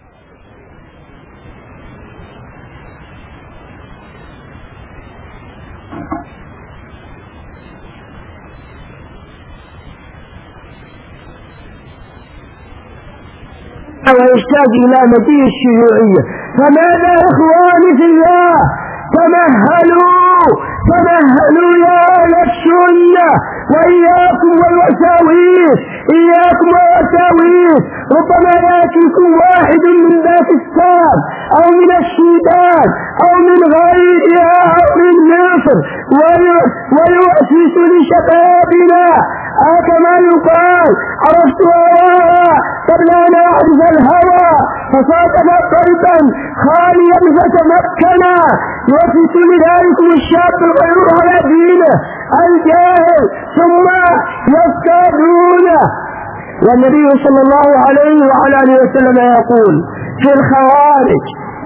ويحتاج إلى مجيء الشيوعية. فماذا إخواني في الله؟ تمهلوا تمهلوا يا أهل السنة، وإياكم والوساويس، إياكم والوساويس. ربما يأتيكم واحد من باكستان أو من السودان أو من غيرها أو من مصر ويؤسس لشبابنا كما يقال: عرفت هواها قبل أن أعرف الهوى، فصادف قلبا خاليا فتمكنا. يؤسس لذلكم الشاب الغير على دينه الجاهل ثم يفتدونه. والنبي صلى الله عليه وعلى اله وسلم يقول في الخوارج: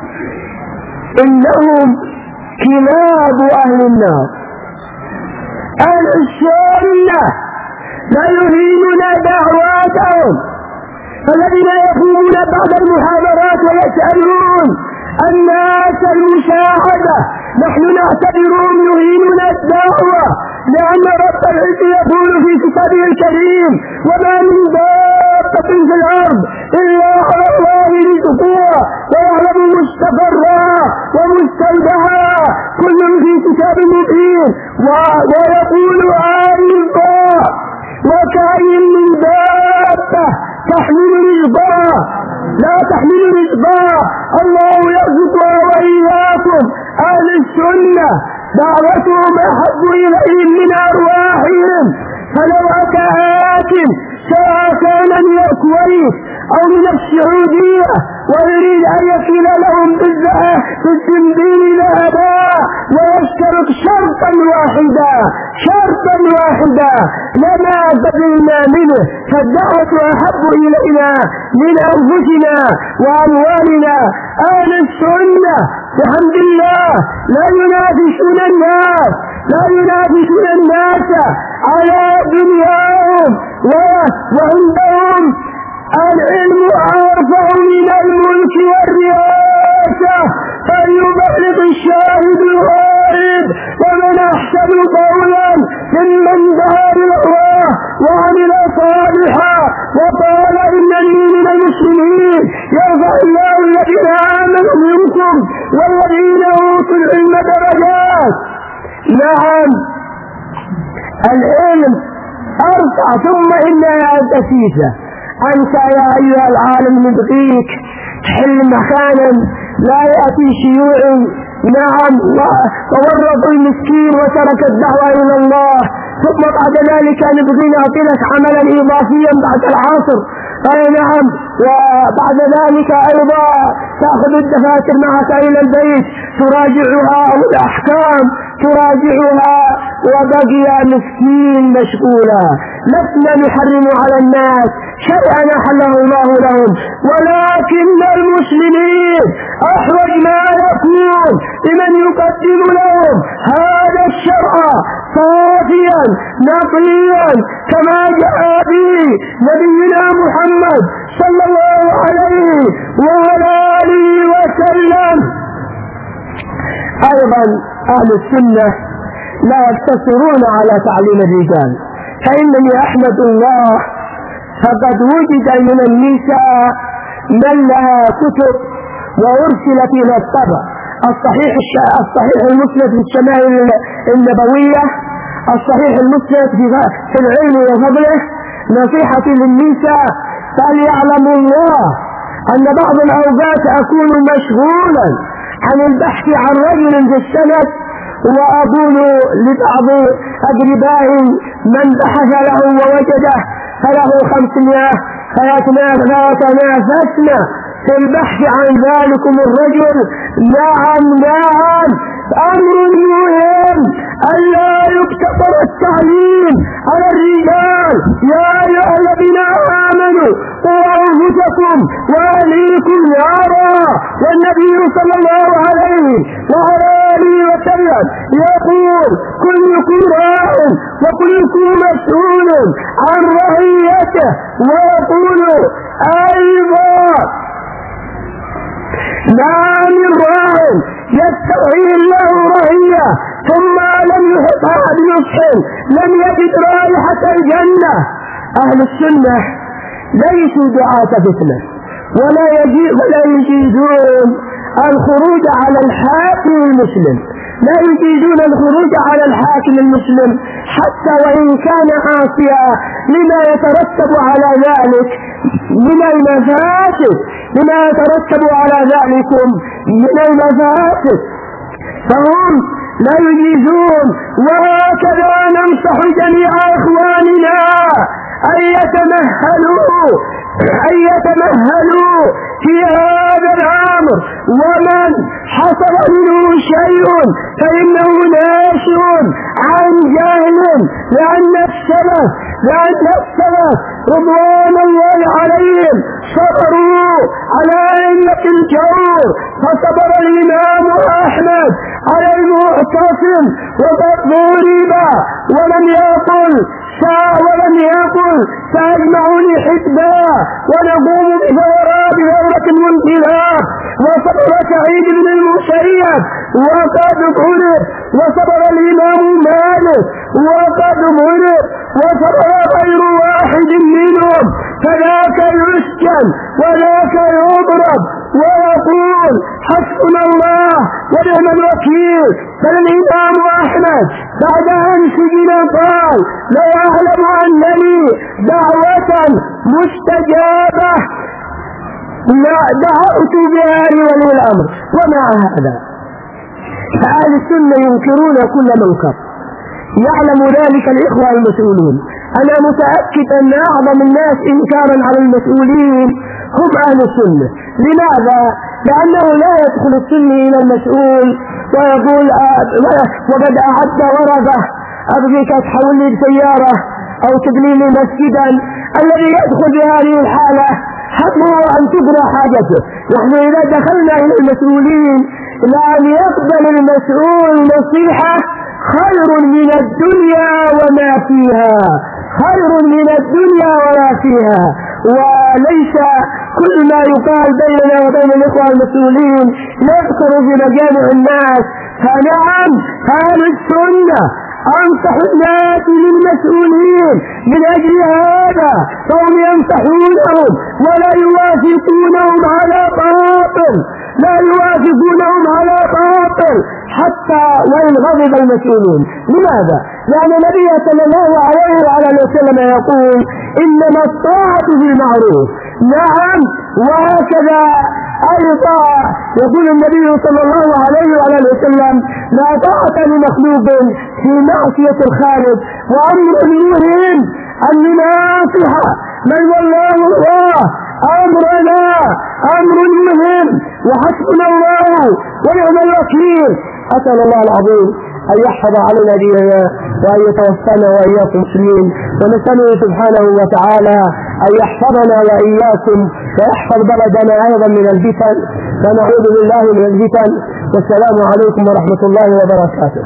إنهم كلاب أهل النار. أهل السنة لا يريدون دعواتهم، فالذين يقومون بعد المحاضرات ويسألون الناس المساعدة نحن نعتبرهم يهينون الدعوة، لأن رب العزة يقول في كتابه الكريم: وما من دابة في الأرض إلا على الله رزقها ويعلم مستقرها ومستودعها كل في كتاب مبين. ويقول آمين وكأين من دابة تحمل رزقها لا تحمل رزقها الله يرزقها وإياكم. أهل السنة دعوتهم أحب إليهم من أرواحهم، فلو أتى آكل سواء كان من الكويت أو من السعودية ويريد أن يكيل لهم بالزنبيل ذهبا ويشترط شرطا واحدا شرطا واحدا لما قبلنا منه. فالدعوة أحب إلينا من أنفسنا وأموالنا. أهل السنة بحمد الله لا ينافسون الناس لا ينافسون الناس على دنياهم، وعندهم العلم أرفع من الملك والرئاسة، فليبلغ الشاهد الغائب. ومن أحسن قولا ممن دعا إلى الله وعمل صالحا وقال إنني من المسلمين. يرفع الله الذين آمنوا منكم والذين أوتوا العلم درجات. نعم العلم أرفع. ثم إنها دسيسة. أنت يا أيها العالم نبغيك تحل مكانا لا يأتي شيوعي نعم وورط المسكين وترك الدعوة إلى الله، ثم بعد ذلك نبغي نعطيك عملا إضافيا بعد العصر. أي نعم. وبعد ذلك أيضا تأخذ الدفاتر معك إلى البيت تراجعها أو الأحكام تراجعها وبقي مسكين مشغولا. لسنا نحرم على الناس شيئا أحله الله لهم، ولكن المسلمين أحوج ما يكون لمن يقدم لهم هذا الشرع صافيا نقيا كما جاء به نبينا محمد صلى الله عليه وعلى آله وسلم. أيضا أهل السنة لا يقتصرون على تعليم الرجال، فإنني أحمد الله فقد وجد من النساء من لها كتب وأرسلت إلى الطبع الصحيح الصحيح المسند في الشمائل النبوية، الصحيح المسند في العلم وفضله، نصيحة للنساء. فليعلم الله أن بعض الأوقات أكون مشغولا عن البحث عن رجل في السند، وأقول لبعض أقربائي من بحث له ووجده فله خمسمائة فتنافسنا في البحث عن ذلكم الرجل. نعم نعم أمر مهم ألا يقتصر التعليم على الرجال. يا أيها الذين آمنوا قوا أنفسكم وأهليكم نارا. والنبي صلى الله عليه وعلى آله وسلم يقول كلكم راع وكلكم مسؤول عن رعيته. ويقول أيضا ما من راع يسترعي الله رعية ثم لم يحطها بنصح لم يجد رائحة الجنة. أهل السنة ليسوا دعاة فتنة ولا يجيزون الخروج على الحاكم المسلم، لا يجيزون الخروج على الحاكم المسلم حتى وإن كان عاصيا لما يترتب على ذلك من المفاسد لما يترتب على ذلكم من المفاسد، فهم لا يجيزون. وهكذا ننصح جميع إخواننا أن يتمهلوا أن يتمهلوا في هذا الأمر، ومن حصل منه شيء فإنه ناشئ عن جهل، لأن السلف لأن السلف رضوان الله عليهم صبروا على أئمة الجور. فصبر الإمام أحمد على المعتصم وقد ضرب ولم يقل ولم يقل سأجمع لحزبا ونقوم بثورات ثورة وانقلاب. وصبر سعيد بن المسيب وقد ضرب، وصبر الإمام مالك وقد ضرب، وصبر غير واحد منهم. فذاك الآن وذاك يضرب ويقول حسبنا الله ونعم الوكيل. بل الإمام أحمد بعد أن سجن قال لا أعلم أن لي دعوة مستجابة لا دعوت بها لولي الأمر. ومع هذا فأهل السنة ينكرون كل منكر، يعلم ذلك الإخوة المسؤولون. أنا متأكد أن أعظم الناس إنكارا على المسؤولين هم أهل السنة. لماذا؟ لأنه لا يدخل السني إلى المسؤول ويقول وقد أعد ورقة أبغيك تحول لي بسيارة أو تبني لي مسجدا. الذي يدخل بهذه الحالة حقه أن تبنى حاجته. نحن إذا دخلنا إلى المسؤولين لأن يقبل المسؤول نصيحة خير من الدنيا وما فيها، خير من الدنيا وما فيها. وليس كل ما يقال بيننا وبين الإخوة المسؤولين يذكر في مجامع الناس. فنعم أهل السنة أنصح الناس للمسؤولين من أجل هذا، فهم ينصحونهم ولا يوافقونهم على باطل، لا يوافقونهم على باطل حتى وإن غضب المسؤولون. لماذا؟ لأن النبي صلى الله عليه وعلى وسلم يقول إنما الطاعة بالمعروف. نعم، وهكذا أيضا يقول النبي صلى الله عليه وعلى وسلم لا طاعة لمخلوق في معصية الخالق. وأمر المهم أن نناصح من والله الله أمرنا أمر مهم، وحسبنا الله ونعم الوكيل. أسأل الله العظيم أن يحفظ علينا ديننا وأن يتوفانا وإياكم مسلمين، ونسأله سبحانه وتعالى أن يحفظنا وإياكم ويحفظ بلدنا أيضا من الفتن، ونعوذ بالله من الفتن. والسلام عليكم ورحمة الله وبركاته.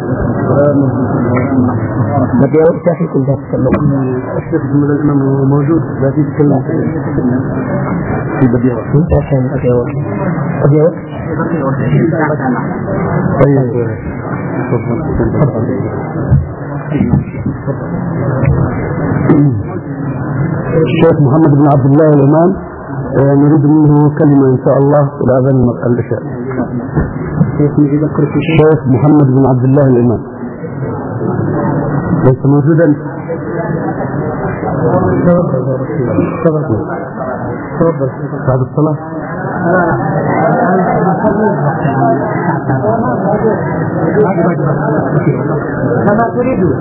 بدي أقول شايفكم ده تكلم الشيخ من الإمام موجود لا في تكلم في بدي أقول عشان بدي أقول بدي أقول طيب الشيخ محمد بن عبد الله الإمام نريد منه كلمة إن شاء الله إلى أذان المقال العشاء. الشيخ محمد بن عبد الله الإمام ليس موجودا. بعد الصلاة كما تريدون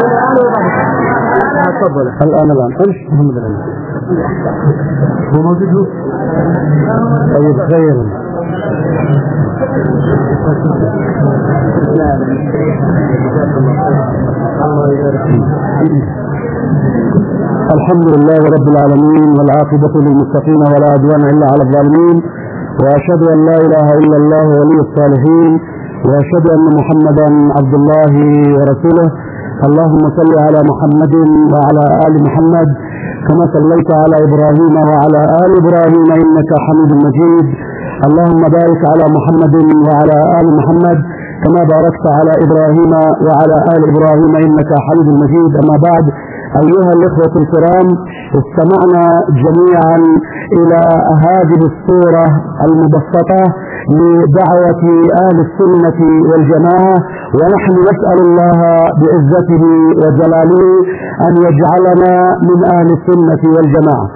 الآن الآن امش محمد الآن هو موجود. طيب خير. الحمد لله رب العالمين، والعاقبة للمتقين ولا عدوان إلا على الظالمين، وأشهد أن لا إله إلا الله ولي الصالحين، وأشهد أن محمدا عبد الله ورسوله. اللهم صل على محمد وعلى آل محمد كما صليت على إبراهيم وعلى آل إبراهيم إنك حميد مجيد. اللهم بارك على محمد وعلى آل محمد كما باركت على إبراهيم وعلى آل إبراهيم إنك حميد مجيد. أما بعد، أيها الإخوة الكرام، استمعنا جميعا إلى هذه الصورة المبسطة لدعوة أهل السنة والجماعة، ونحن نسأل الله بعزته وجلاله أن يجعلنا من أهل السنة والجماعة.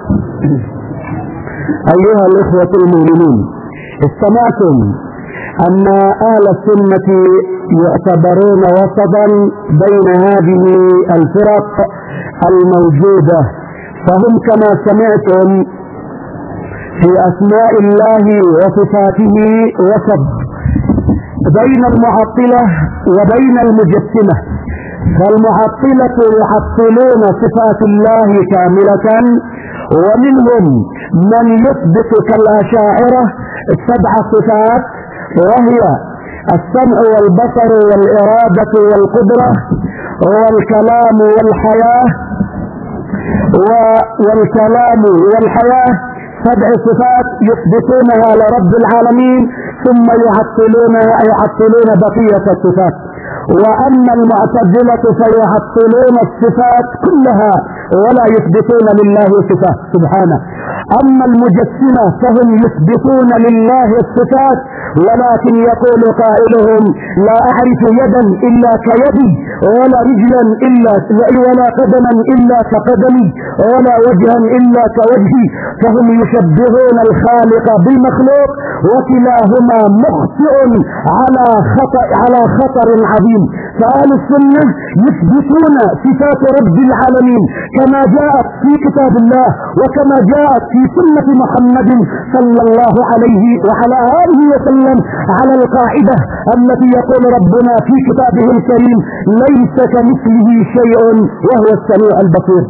أيها الإخوة المؤمنين، استمعتم أن أهل السنة يعتبرون وسطا بين هذه الفرق الموجودة، فهم كما سمعتم في أسماء الله وصفاته وسط بين المعطلة وبين المجسمة. فالمعطلة يعطلون صفات الله كاملة، ومنهم من يثبت كالأشاعرة سبع صفات، وهي السمع والبصر والإرادة والقدرة والكلام والحياة والكلام والحياة سبع صفات يثبتونها لرب العالمين، ثم يعطلونها يعطلون بقية الصفات. وأما المعتزلة فيعطلون الصفات كلها ولا يثبتون لله صفات سبحانه. أما المجسمة فهم يثبتون لله الصفات، ولكن يقول قائلهم لا أعرف يدا إلا كيدي، ولا رجلا إلا ولا قدما إلا كقدمي، ولا وجها إلا كوجهي. فهم يشبهون الخالق بالمخلوق، وكلاهما مخطئ على خطأ على خطر عظيم. فأهل السنة يثبتون صفات رب العالمين كما جاءت في كتاب الله وكما جاءت في سنة محمد صلى الله عليه وعلى آله وسلم، على القاعدة التي يقول ربنا في كتابه الكريم ليس كمثله شيء وهو السميع البصير.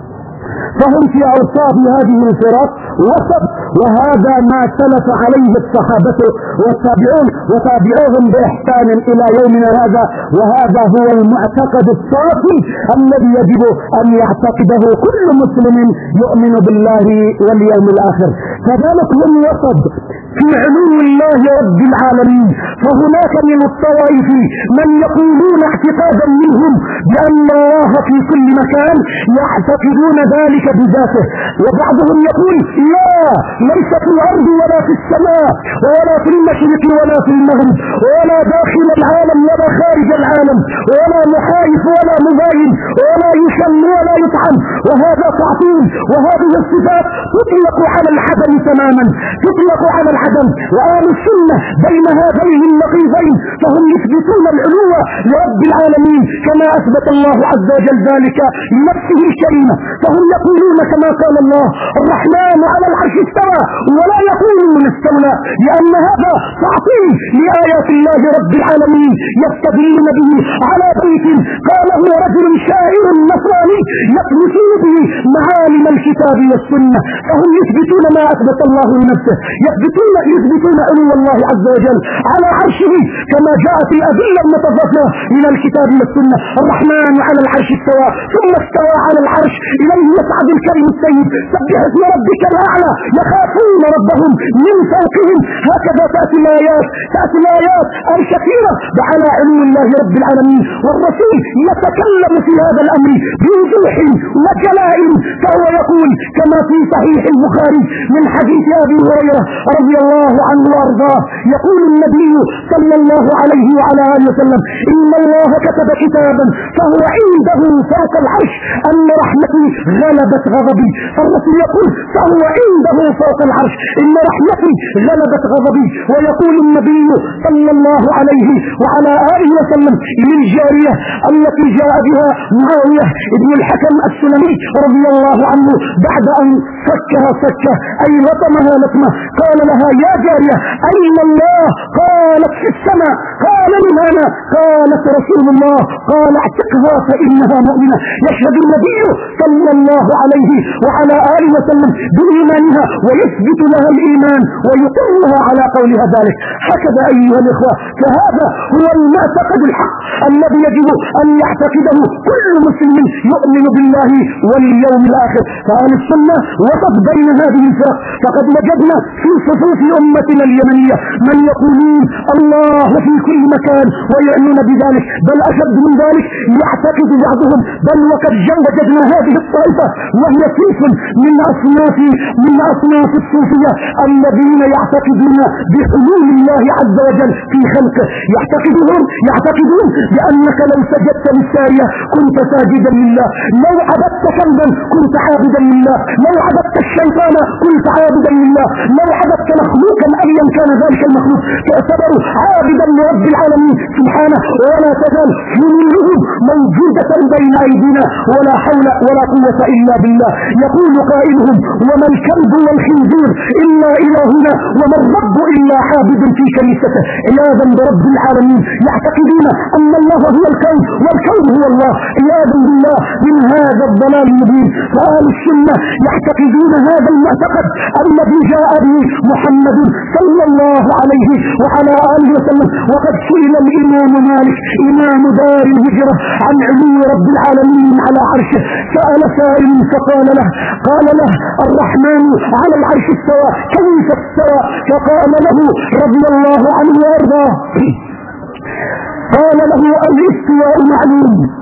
فهم في أوصاف هذه الفرق وسط، وهذا ما سلف عليه الصحابة والتابعون وتابعوهم بإحسان إلى يومنا هذا، وهذا هو المعتقد الصافي الذي يجب أن يعتقده كل مسلم يؤمن بالله واليوم الآخر. كذلك هم وسط في علو الله رب العالمين. فهناك من الطوائف من يقولون اعتقادا منهم بأن الله في كل مكان، يعتقدون ذلك بذاته، وبعضهم يقول لا، ليس في الأرض ولا في السماء ولا في المشرق ولا في المغرب ولا داخل العالم ولا خارج العالم ولا محايف ولا مباين ولا يشم ولا يطعم، وهذا تعطيل. وهذه الصفات تطلق على العدم تماما، تطلق على العدم. وأهل السنة بين هذين النقيضين فهم يثبتون العلو لرب العالمين كما أثبت الله عز وجل ذلك لنفسه الكريمة. فهم يقولون كما قال الله الرحمن على العرش استوى، ولا يقولون استولى، لأن هذا تعطيل لآيات الله رب العالمين يستدلون به على بيت قاله رجل شاعر نصراني يثبتون به معالم الكتاب والسنة. فهم يثبتون ما أثبت الله لنفسه، يثبتون يثبتون علو الله عز وجل على عرشه كما جاءت الأدلة المتضافرة من الكتاب والسنة. الرحمن على العرش استوى ثم استوى على العرش، إليه يصعد الكلم الطيب، سبح اسم ربك الأعلى، يخافون ربهم من فوقهم. هكذا تأتي الآيات تأتي الآيات الكثيرة على علو الله رب العالمين، والرسول يتكلم في هذا الأمر بوضوح وجلاء. فهو يقول كما في صحيح البخاري من حديث أبي هريرة رضي الله عنه وأرضاه، يقول النبي صلى الله عليه وعلى آله وسلم إن الله كتب كتابا فهو عنده فوق العرش أن رحمتي غلبت غضبي. الرسول يقول فهو عنده فوق العرش إن رحمتي غلبت غضبي. ويقول النبي صلى الله عليه وعلى آله وسلم للجارية التي جاء بها معاوية ابن الحكم السلمي رضي الله عنه بعد أن فكها فكه أي لطمها لطمة، قال لها يا جارية أين الله؟ قالت في السماء. قال من أنا؟ قالت رسول الله. قال اعتقها فإنها مؤمنة. يشهد النبي صلى الله عليه وعلى آله وسلم بإيمانها ويثبت لها الإيمان ويقرها على قولها ذلك. هكذا أيها الإخوة، فهذا هو المعتقد الحق الذي يجب أن يعتقده كل مسلم يؤمن بالله واليوم الآخر. فأهل السنة وسط بين هذه الفرق. فقد وجدنا في صفوف أمتنا اليمنية من يقولون الله في كل مكان ويؤمنون بذلك، بل أشد من ذلك يعتقد بعضهم، بل وقد وجدنا هذه الطائفة وهي صنف من أصناف من أصناف الصوفية الذين يعتقدون بحلول الله عز وجل في خلقه. يعتقدون يعتقدون بأنك لو سجدت للسارية كنت ساجدا لله، لو عبدت كلبا كنت عابدا لله، لو عبدت الشيطان كنت عابدا لله، لو عبدت مخلوقا أيا كان ذلك المخلوق تعتبر عابدا لرب العالمين سبحانه. ولا تزال حلولهم موجودة بين أيدينا، ولا حول ولا قوة إلا بالله. يقول قائلهم وما الكلب والخنزير إلا إلهنا وما الرب إلا عابد في كنيسته، عياذا برب العالمين. يعتقدون أن الله هو الكون والكون هو الله، عياذا بالله من هذا الضلال المبين. فأهل السنة يعتقدون هذا المعتقد الذي جاء به محمد صلى الله عليه وعلى آله وسلم. وقد سئل الإمام مالك إمام دار الهجرة عن علو رب العالمين على عرشه، سأل سائل فقال له قال له الرحمن على العرش استوى كيف استوى؟ فقال له رضي الله عنه وارضاه قال له الاستواء معلوم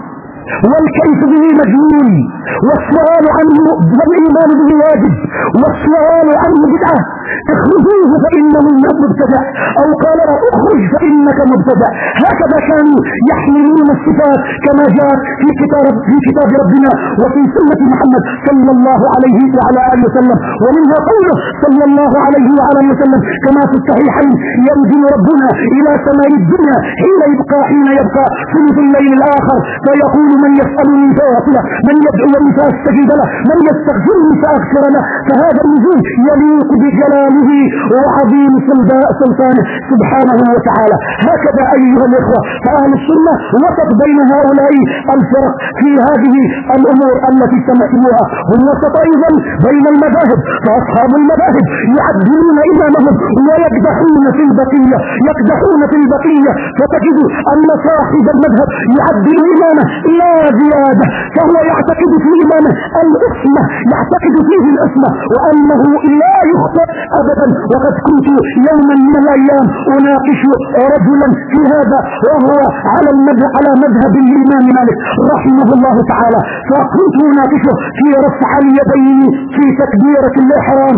والكيف به مجنون، والسؤال عنه والإيمان به واجب، والسؤال عنه بدعة. اخرجوه فإنه مبتدع، أو قال له اخرج فإنك مبتدع. هكذا كانوا يحملون الصفات كما جاء في كتاب في كتاب ربنا وفي سنة محمد صلى الله عليه وعلى آله وسلم. ومنها قوله صلى الله عليه وعلى آله وسلم كما في الصحيحين: ينزل ربنا إلى سماء الدنيا حين يبقى حين يبقى ثلث الليل الآخر فيقول: من يسألني فأعطيه، من يدعوني فأستجيب له، من يستغفرني فأغفر له. فهذا النزول يليق بجلاله وعظيم سلطانه سبحانه وتعالى. هكذا أيها الإخوة، فأهل السنة وسط بين هؤلاء الفرق في هذه الأمور التي سمعتموها، هم وسط أيضا بين المذاهب. فأصحاب المذاهب يعدلون إمامهم ويقدحون في البقية يقدحون في البقية فتجد أن صاحب المذهب يعدل إمامه لا زيادة، فهو يعتقد في إمامه الإسمة، يعتقد فيه الإسمة وأنه لا يخطئ أبدا. وقد كنت يوما من الأيام أناقش رجلا في هذا وهو على المذهب على مذهب الإمام مالك رحمه الله تعالى، فكنت أناقشه في رفع اليدين في تكبيرة الإحرام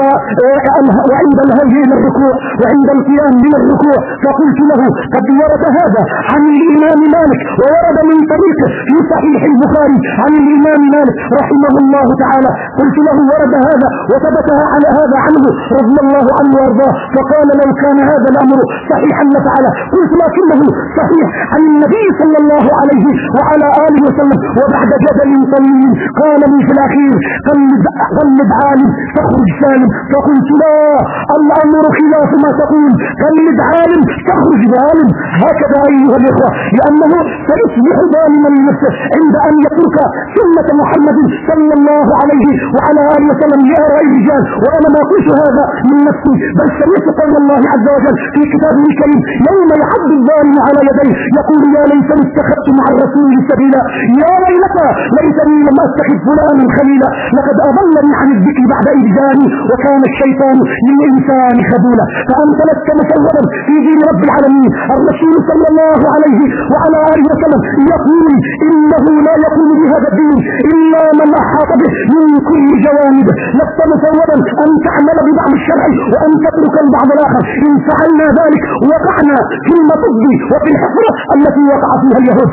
وعند الهوي إلى الركوع وعند القيام من الركوع. فقلت له: قد ورد هذا عن الإمام مالك وورد من طريقه في صحيح البخاري عن الإمام مالك رحمه الله تعالى. قلت له: ورد هذا وثبتها على هذا عنه رضي الله عنه وارضاه. فقال: لو كان هذا الأمر صحيحا لفعله. قلت: لكنه صحيح عن النبي صلى الله عليه وعلى آله وسلم. وبعد جدل طويل قال لي في الأخير: قلد قلد عالم تخرج سالم. فقلت: لا، الأمر خلاف ما تقول، قلد عالم تخرج ظالم. هكذا أيها الإخوة، لأنه سيصبح ظالما لنفسه عند أن يترك سنة محمد صلى الله عليه وعلى آله وسلم لآراء الرجال. وأنا ما قلت هذا من نفسي، بل سمعت قول الله عز وجل في كتابه الكريم: يوم يعض الظالم على يديه يقول: يا ليتني اتخذت مع الرسول سبيلا، يا ويلتى ليتني لم اتخذ فلانا خليلا، لقد اضلني عن الذكر بعد إذ جاءني وكان الشيطان للانسان خذولا. فانت لست مسودا في دين رب العالمين. الرسول صلى الله عليه وعلى اله وسلم يقول: انه لا يكون بهذا الدين الا من احاط به من كل جوانبه. لست مسودا ان تعمل ببعض الشرع وان تترك البعض الاخر. ان فعلنا ذلك وقعنا في المطب وفي الحفرة التي وقع فيها اليهود.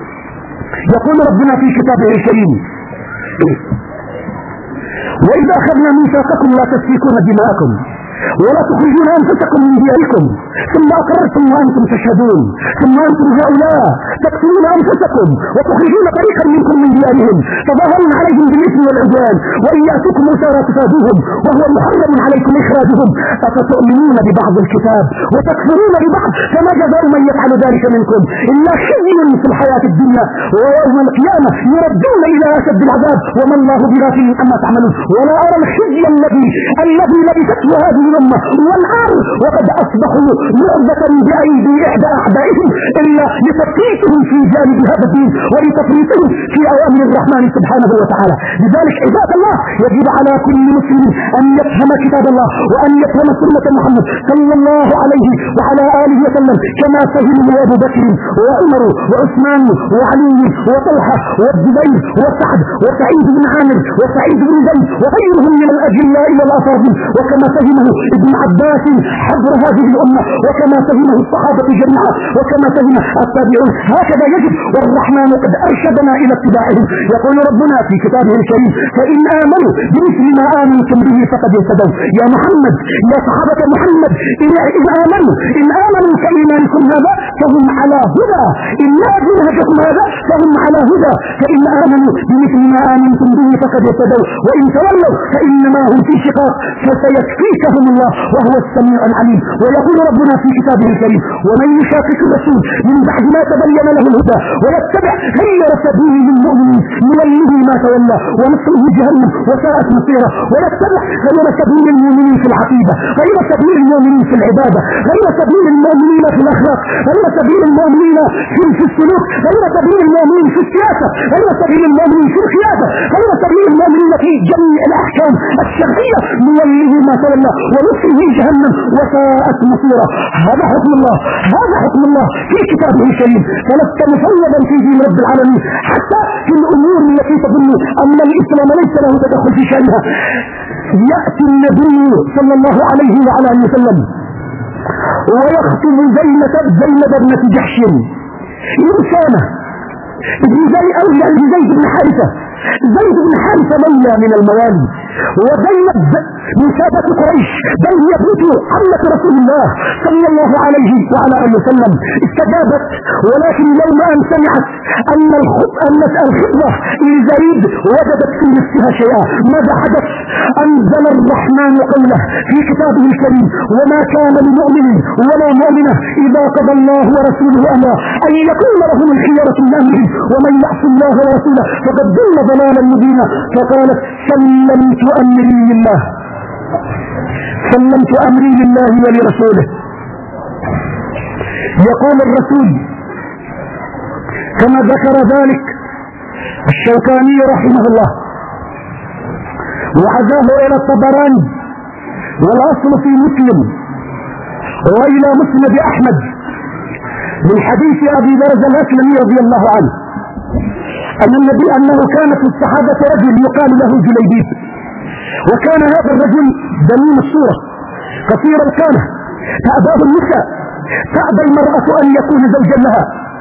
يقول ربنا في كتابه الكريم: وإذا أخذنا ميثاقكم لا تسفكون دماءكم ولا تخرجون أنفسكم من دياركم ثم أقررتم وأنتم تشهدون، ثم أنتم هؤلاء تقتلون أنفسكم وتخرجون فريقا منكم من ديارهم تظاهرون عليهم بالإثم والعدوان وإن يأتوكم أسارى تفادوهم وهو محرم عليكم إخراجهم. أفتؤمنون ببعض الكتاب وتكفرون ببعض، فما جزاء من يفعل ذلك منكم إلا خزي في الحياة الدنيا ويوم القيامة يردون إلى أشد العذاب وما الله بغافل عما تعملون. ولا أرى الخزي الذي الذي لبثته هذه الأمة والعار وقد أصبحوا لعبة بأيدي إحدى أعدائهم إلا لتفريطهم في جانب هذا الدين ولتفريطهم في أوامر الرحمن سبحانه وتعالى. لذلك عباد الله يجب على كل مسلم أن يفهم كتاب الله وأن يفهم سنة محمد صلى الله عليه وعلى آله وسلم كما فهمه أبو بكر وعمر وعثمان وعلي وطلحة والزبير وسعد وسعيد بن عامر وسعيد بن زيد وغيرهم من الأجلاء والأفاضل، وكما فهمه ابن عباس حبر هذه الأمة، وكما فهمه الصحابة جميعا، وكما فهم التابعون. هكذا يجب، والرحمن قد أرشدنا إلى اتباعهم. يقول ربنا في كتابه الكريم: فإن آمنوا بمثل ما آمنتم به فقد اهتدوا. يا محمد، يا صحابة محمد، إن آمنوا إن آمنوا كإيمانكم هذا فهم على هدى، إن نادوا نهجكم هذا فهم على هدى. فإن آمنوا بمثل ما آمنتم به فقد اهتدوا وإن تولوا فإنما هم في شقاق فسيكفيكهم الله وهو السميع العليم. ويقول ربنا في كتابه الكريم: ومن يشاقق الرسول من بعد ما تبين له الهدى ويتبع غير سبيل المؤمنين نوله ما تولى ونصره جهنم وساءت مصيره. ويتبع غير سبيل المؤمنين في العقيدة، غير سبيل المؤمنين في العبادة، غير سبيل المؤمنين في الأخلاق، غير سبيل المؤمنين في السلوك، غير سبيل المؤمنين في السياسة، غير سبيل المؤمنين في القيادة، غير سبيل المؤمنين في جميع الأحكام الشرعية. نوله ما تولى ونصله جهنم وساءت مصيره. هذا حكم الله، هذا حكم الله في كتابه الكريم، فلست مفوضا في دين رب العالمين حتى في الامور التي تظن ان الاسلام ليس له تدخل في شانها. ياتي النبي صلى الله عليه وعلى اله وسلم ويخطب زينب زينب ابنة جحش انسانه ابن زيد او يعني زيد بن حارثه. زيد بن حارثه مولى من الموالي، وزينب من سادة قريش، بل هي بنت عمة رسول الله صلى الله عليه وعلى اله وسلم. استجابت، ولكن يوم ان سمعت ان الخطبه لزيد وجدت في نفسها شيئا. ماذا حدث؟ انزل الرحمن قوله في كتابه الكريم: وما كان لمؤمن ولا مؤمنه اذا قضى الله ورسوله امرا ان يكون لهم الخيرة من امرهم ومن يعص الله ورسوله فقد ضل ضلالا مبينا. فقالت: سلمت امري لله، سلمت امري لله ولرسوله. يقول الرسول كما ذكر ذلك الشوكاني رحمه الله وعزاه الى الطبراني والاصل في مسلم والى مسند احمد من حديث ابي برزة الاسلمي رضي الله عنه ان النبي انه كان في الصحابة رجل يقال له جليبيب، وكان هذا الرجل دميم الصورة قصير الكانة تأباه النساء، تأبى المرأة ان يكون زوجا لها.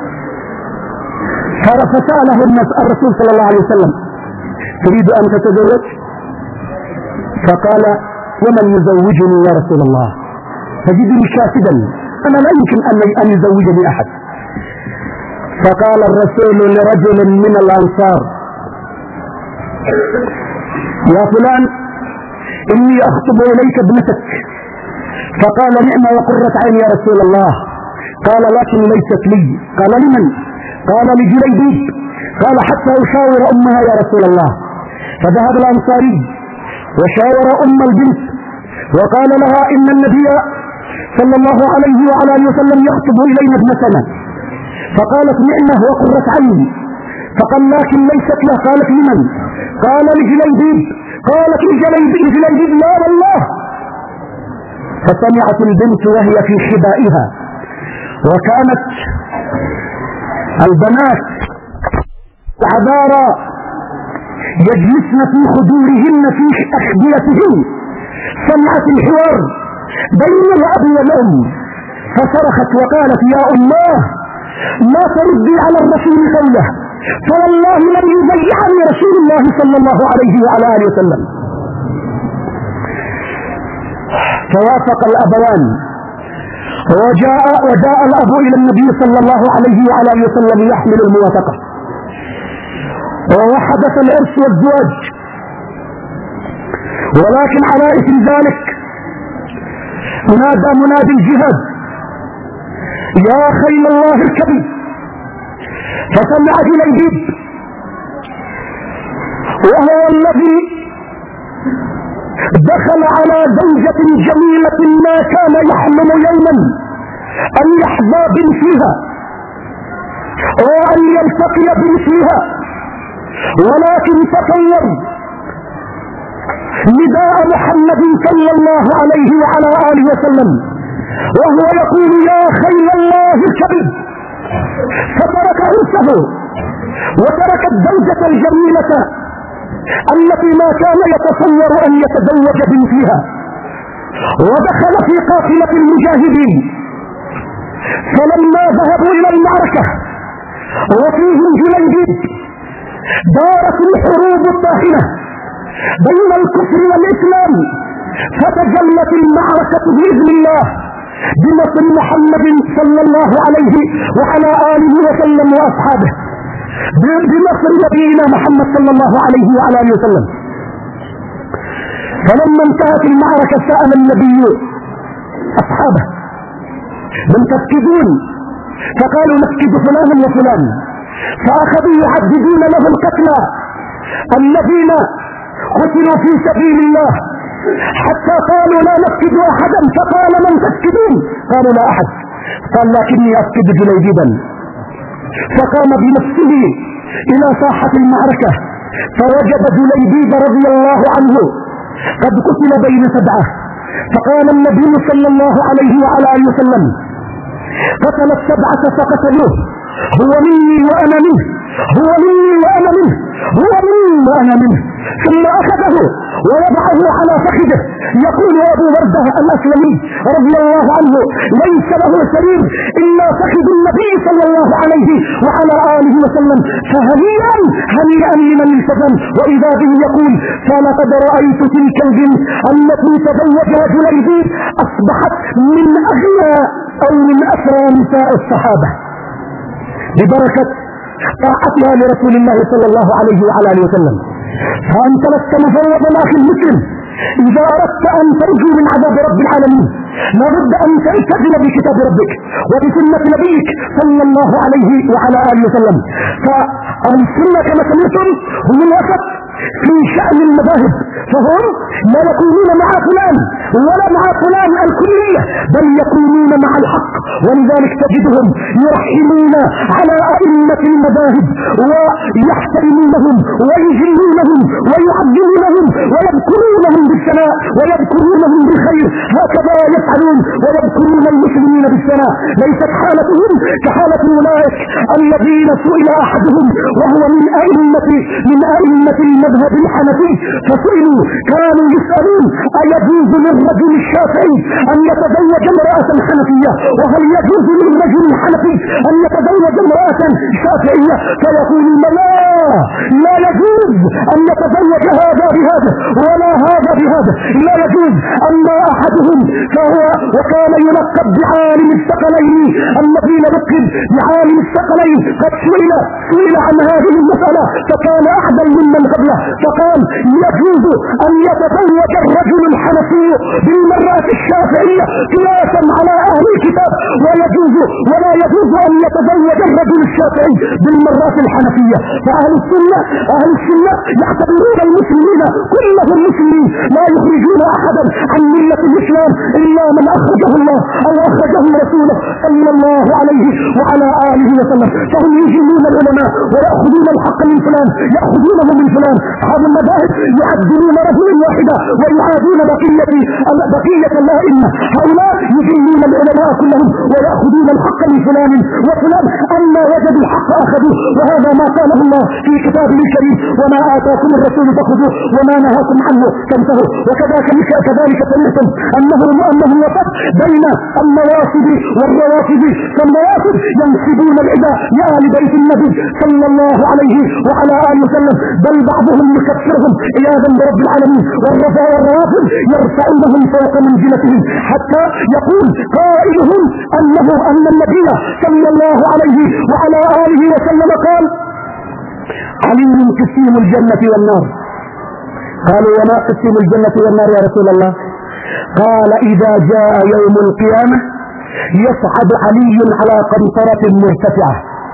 فسأله الرسول صلى الله عليه وسلم: تريد ان تتزوج؟ فقال: ومن يزوجني يا رسول الله؟ تجدني شاكدا، انا لا يمكن ان يزوجني احد. فقال الرسول لرجل من الانصار: يا فلان اني اخطب اليك ابنتك. فقال: نعم وقرة عين يا رسول الله. قال: لكن ليست لي. قال: لمن؟ قال: لجليبيب. قال: حتى اشاور امها يا رسول الله. فذهب الانصاري وشاور ام البنت وقال لها: ان النبي صلى الله عليه وعلى اله وسلم يخطب الينا ابنتنا. فقالت: نعمه وقرة عين. فقال: لكن ليست له. قالت: لمن؟ قال: لجليبيب. قالت: لجليبيب لا والله. فسمعت البنت وهي في خبائها، وكانت البنات العذارى يجلسن في خدورهن في أخبيتهن. سمعت الحوار بين الأب والأم فصرخت وقالت: يا الله لا تردي على الرسول قوله، فوالله لن يضيعني رسول الله صلى الله عليه وعلى آله وسلم. فوافق الأبوان وجاء, وجاء الأب إلى النبي صلى الله عليه وعلى آله وسلم يحمل الموافقة، وحدث الإرث والزواج. ولكن على إثر ذلك نادى منادي الجهاد: يا خيل الله اركبي. فسمع جليبيب وهو الذي دخل على زوجة جميلة ما كان يحلم يوما أن يحظى بمثلها وأن يلتقي بمثلها، ولكن تصور نداء محمد صلى الله عليه وعلى آله وسلم وهو يقول: يا خيل الله اركبي. فترك عرسه وترك الزوجة الجميلة التي ما كان يتصور أن يتزوج بمثلها، ودخل في قافلة المجاهدين. فلما ذهبوا إلى المعركة وفيهم جليبيب دارت الحروب الطاحنة بين الكفر والإسلام، فتجلت المعركة بإذن الله بنصر محمد صلى الله عليه وعلى آله وسلم وأصحابه، بنصر نبينا محمد صلى الله عليه وعلى آله وسلم. فلما انتهت المعركة سأل النبي أصحابه: من تفكدون؟ فقالوا: نفكد فلانا وفلان. فأخذوا يعددون له القتلى الذين قتلوا في سبيل الله، حتى قالوا: لا نفكد أحدا. فقال: من تفكدون؟ قالوا: لا أحد. قال: لكني أفكد جليبيبا. فقام بنفسه إلى ساحة المعركة، فوجد جليبيب رضي الله عنه قد قتل بين سبعة، فقال النبي صلى الله عليه وعلى آله وسلم: قتل السبعة فقتلوه، هو مني وأنا منه، هو مني وأنا منه، هو مني وأنا منه. ثم أخذه ووضعه على فخذه. يقول أبو بردة الأسلمي رضي الله عنه: ليس له سرير إلا فخذ النبي صلى الله عليه وعلى آله وسلم، فهنيئا هنيئا لمن التزم. وإذا به يقول: فلقد رأيت تلك البنت التي تزوجها جليبيب أصبحت من أغنى أو من أسرى نساء الصحابة ببركة طاعتها لرسول الله صلى الله عليه وعلى آله وسلم. فأنت لست مفوضا أخي المسلم إذا أردت أن ترجو من عذاب رب العالمين، لابد أن تلتزم بكتاب ربك وبسنة نبيك صلى الله عليه وعلى آله وسلم. فالسنة كما سمعتم هم الوسط في شأن المذاهب، فهم لا يكونون مع فلان ولا مع فلان الكلية، بل يكونون مع الحق. ولذلك تجدهم يرحمون على أئمة المذاهب ويحترمونهم ويجلونهم ويعظمونهم ويذكرونهم بالثناء ويذكرونهم بالخير، هكذا يفعلون ويذكرون المسلمين بالثناء. ليست حالتهم كحالة أولئك الذين سئل أحدهم وهو من أئمة من أئمة المذهب الحنفي، فسئلوا كانوا يسألون: أيجوز للرجل الشافعي أن يتزوج امرأة حنفية؟ وهل يجوز للرجل الحنفي أن يتزوج امرأة شافعية؟ فيقولون: لا لا يجوز أن يتزوج هذا بهذا ولا هذا بهذا، لا يجوز. أما أحدهم فهو وكان يلقب بعالم الثقلين، الذي لقب بعالم الثقلين قد سئل سئل عن هذه المسألة فكان أعدل ممن قبله، فقال: يجوز أن يتزوج الرجل الحنفي بالمرأة الشافعية قياسا على أهل الكتاب، ويجوز ولا يجوز أن يتزوج الرجل الشافعي بالمرأة الحنفية. فأهل السنة أهل السنة يعتبرون المسلمين كلهم مسلمين، لا يخرجون أحدا عن ملة الإسلام إلا من أخرجه الله أو أخرجه رسوله صلى الله عليه وعلى آله وسلم. فهم يجلون العلماء ويأخذون الحق من فلان، يأخذونه من فلان. أصحاب المذاهب يعدلون رجلا واحدا ويعادون بقية بقية الأئمة. هؤلاء يجلون العلماء كلهم ويأخذون الحق من فلان وفلان، أما وجدوا الحق أخذوه. وهذا ما قاله الله في كتابه الكريم: وما آتاكم الرسول فخذوه وما نهاكم عنه فانتهوا. وكذلك كذلك سمعتم أنه أنه وسط بين النواصب والروافض، فالنواصب ينسبون العداء لآل بيت النبي صلى الله عليه وعلى آله وسلم، بل بعضهم يكفرهم عياذا برب العالمين، والروافض يرفعونهم فوق منزلتهم حتى يقول قائلهم أنه أن النبي صلى الله عليه وعلى آله وسلم قال: علي قسيم الجنة والنار. قالوا: وما قسيم الجنة والنار يا رسول الله؟ قال: إذا جاء يوم القيامة يصعد علي على قنطرة مرتفعة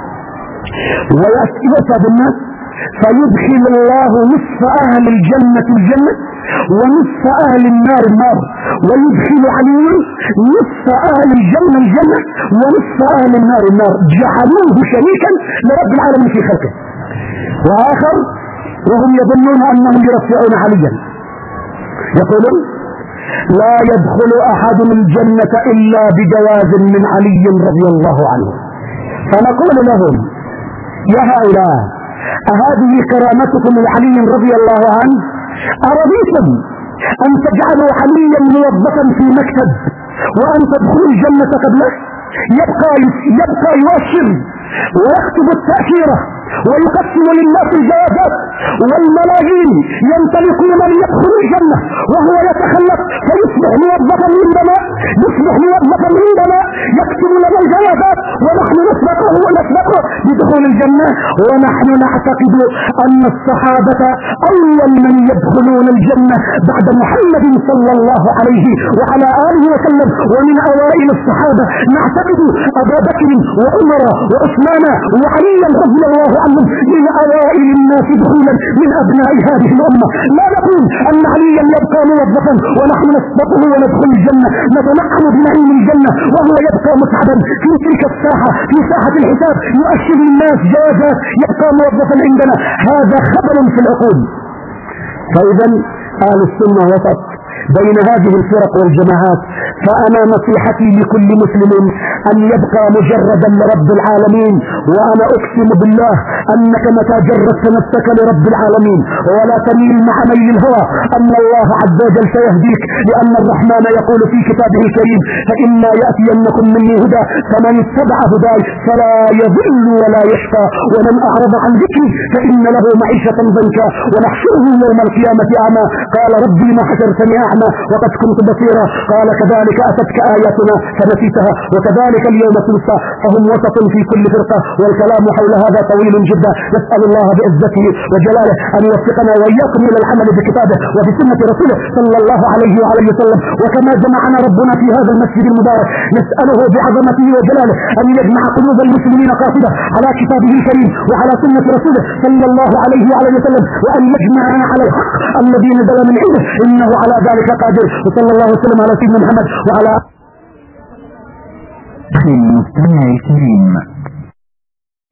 ويأتي بالناس فيدخل الله نصف أهل الجنة الجنة ونصف أهل النار النار، ويدخل علي نصف أهل الجنة الجنة ونصف أهل النار النار، جعلوه شريكا لرب العالمين في خلقه. وآخر وهم يظنون أنهم يرفعون عليا، يقولون: لا يدخل أحد الجنة إلا بجواز من علي رضي الله عنه. فنقول لهم: يا هؤلاء، أهذه كرامتكم لعلي رضي الله عنه؟ أرضيتم أن تجعلوا عليا موظفا في مكتب وأن تدخلوا الجنة قبله؟ يبقى يبقى يؤشر ويكتب التأشيرة ويقسم للناس الجوازات، والملايين ينطلقون ليدخلوا الجنة وهو يتخلف فيصبح موظفا عندنا يصبح موظفا عندنا يكتب لنا الجوازات ونحن نسبقه ونسبقه بدخول الجنة. ونحن نعتقد أن الصحابة أول من يدخلون الجنة بعد محمد صلى الله عليه وعلى آله وسلم، ومن أوائل الصحابة نعتقد أبا بكر وعمر وعثمان وعليا رضي الله عنهم من أوائل الناس دخولا من أبناء هذه الأمة. لا نقول أن عليا يبقى موظفا ونحن نسبقه وندخل الجنة نتنعم بنعيم الجنة وهو يبقى مسعدا في تلك الساحة في ساحة الحساب يؤشر الناس جوازات، يبقى موظفا عندنا. هذا خبر في العقول. فإذا أهل السنة وسط بين هذه الفرق والجماعات. فأنا نصيحتي لكل مسلم أن يبقى مجردا لرب العالمين، وأنا أقسم بالله أنك متى جردت نفسك لرب العالمين ولا تميل مع ميل الهوى أن الله عز وجل سيهديك، لأن الرحمن يقول في كتابه الكريم: فإما يأتينكم مني هدى فمن اتبع هداي فلا يضل ولا يشقى ومن أعرض عن ذكري فإن له معيشة ضنكا ونحشره يوم القيامة أعمى قال ربي ما حشرتني أعمى وقد كنت بصيرا قال كذلك أتتك آياتنا فنسيتها وكذلك اليوم تنسى. فهم وسط في كل فرقة، والكلام حول هذا طويل جدا. نسأل الله بعزته وجلاله أن يوفقنا وإياكم إلى العمل بكتابه وبسنة رسوله صلى الله عليه وعليه وسلم. وكما جمعنا ربنا في هذا المسجد المبارك نسأله بعظمته وجلاله أن يجمع قلوب المسلمين قاصدة على كتابه الكريم وعلى سنة رسوله صلى الله عليه وعليه وسلم، وأن يجمعنا على الحق الذي نزل من عنده إنه على ذلك قادر. وصلى الله وسلم على سيدنا محمد وعلى المستمع الكريم.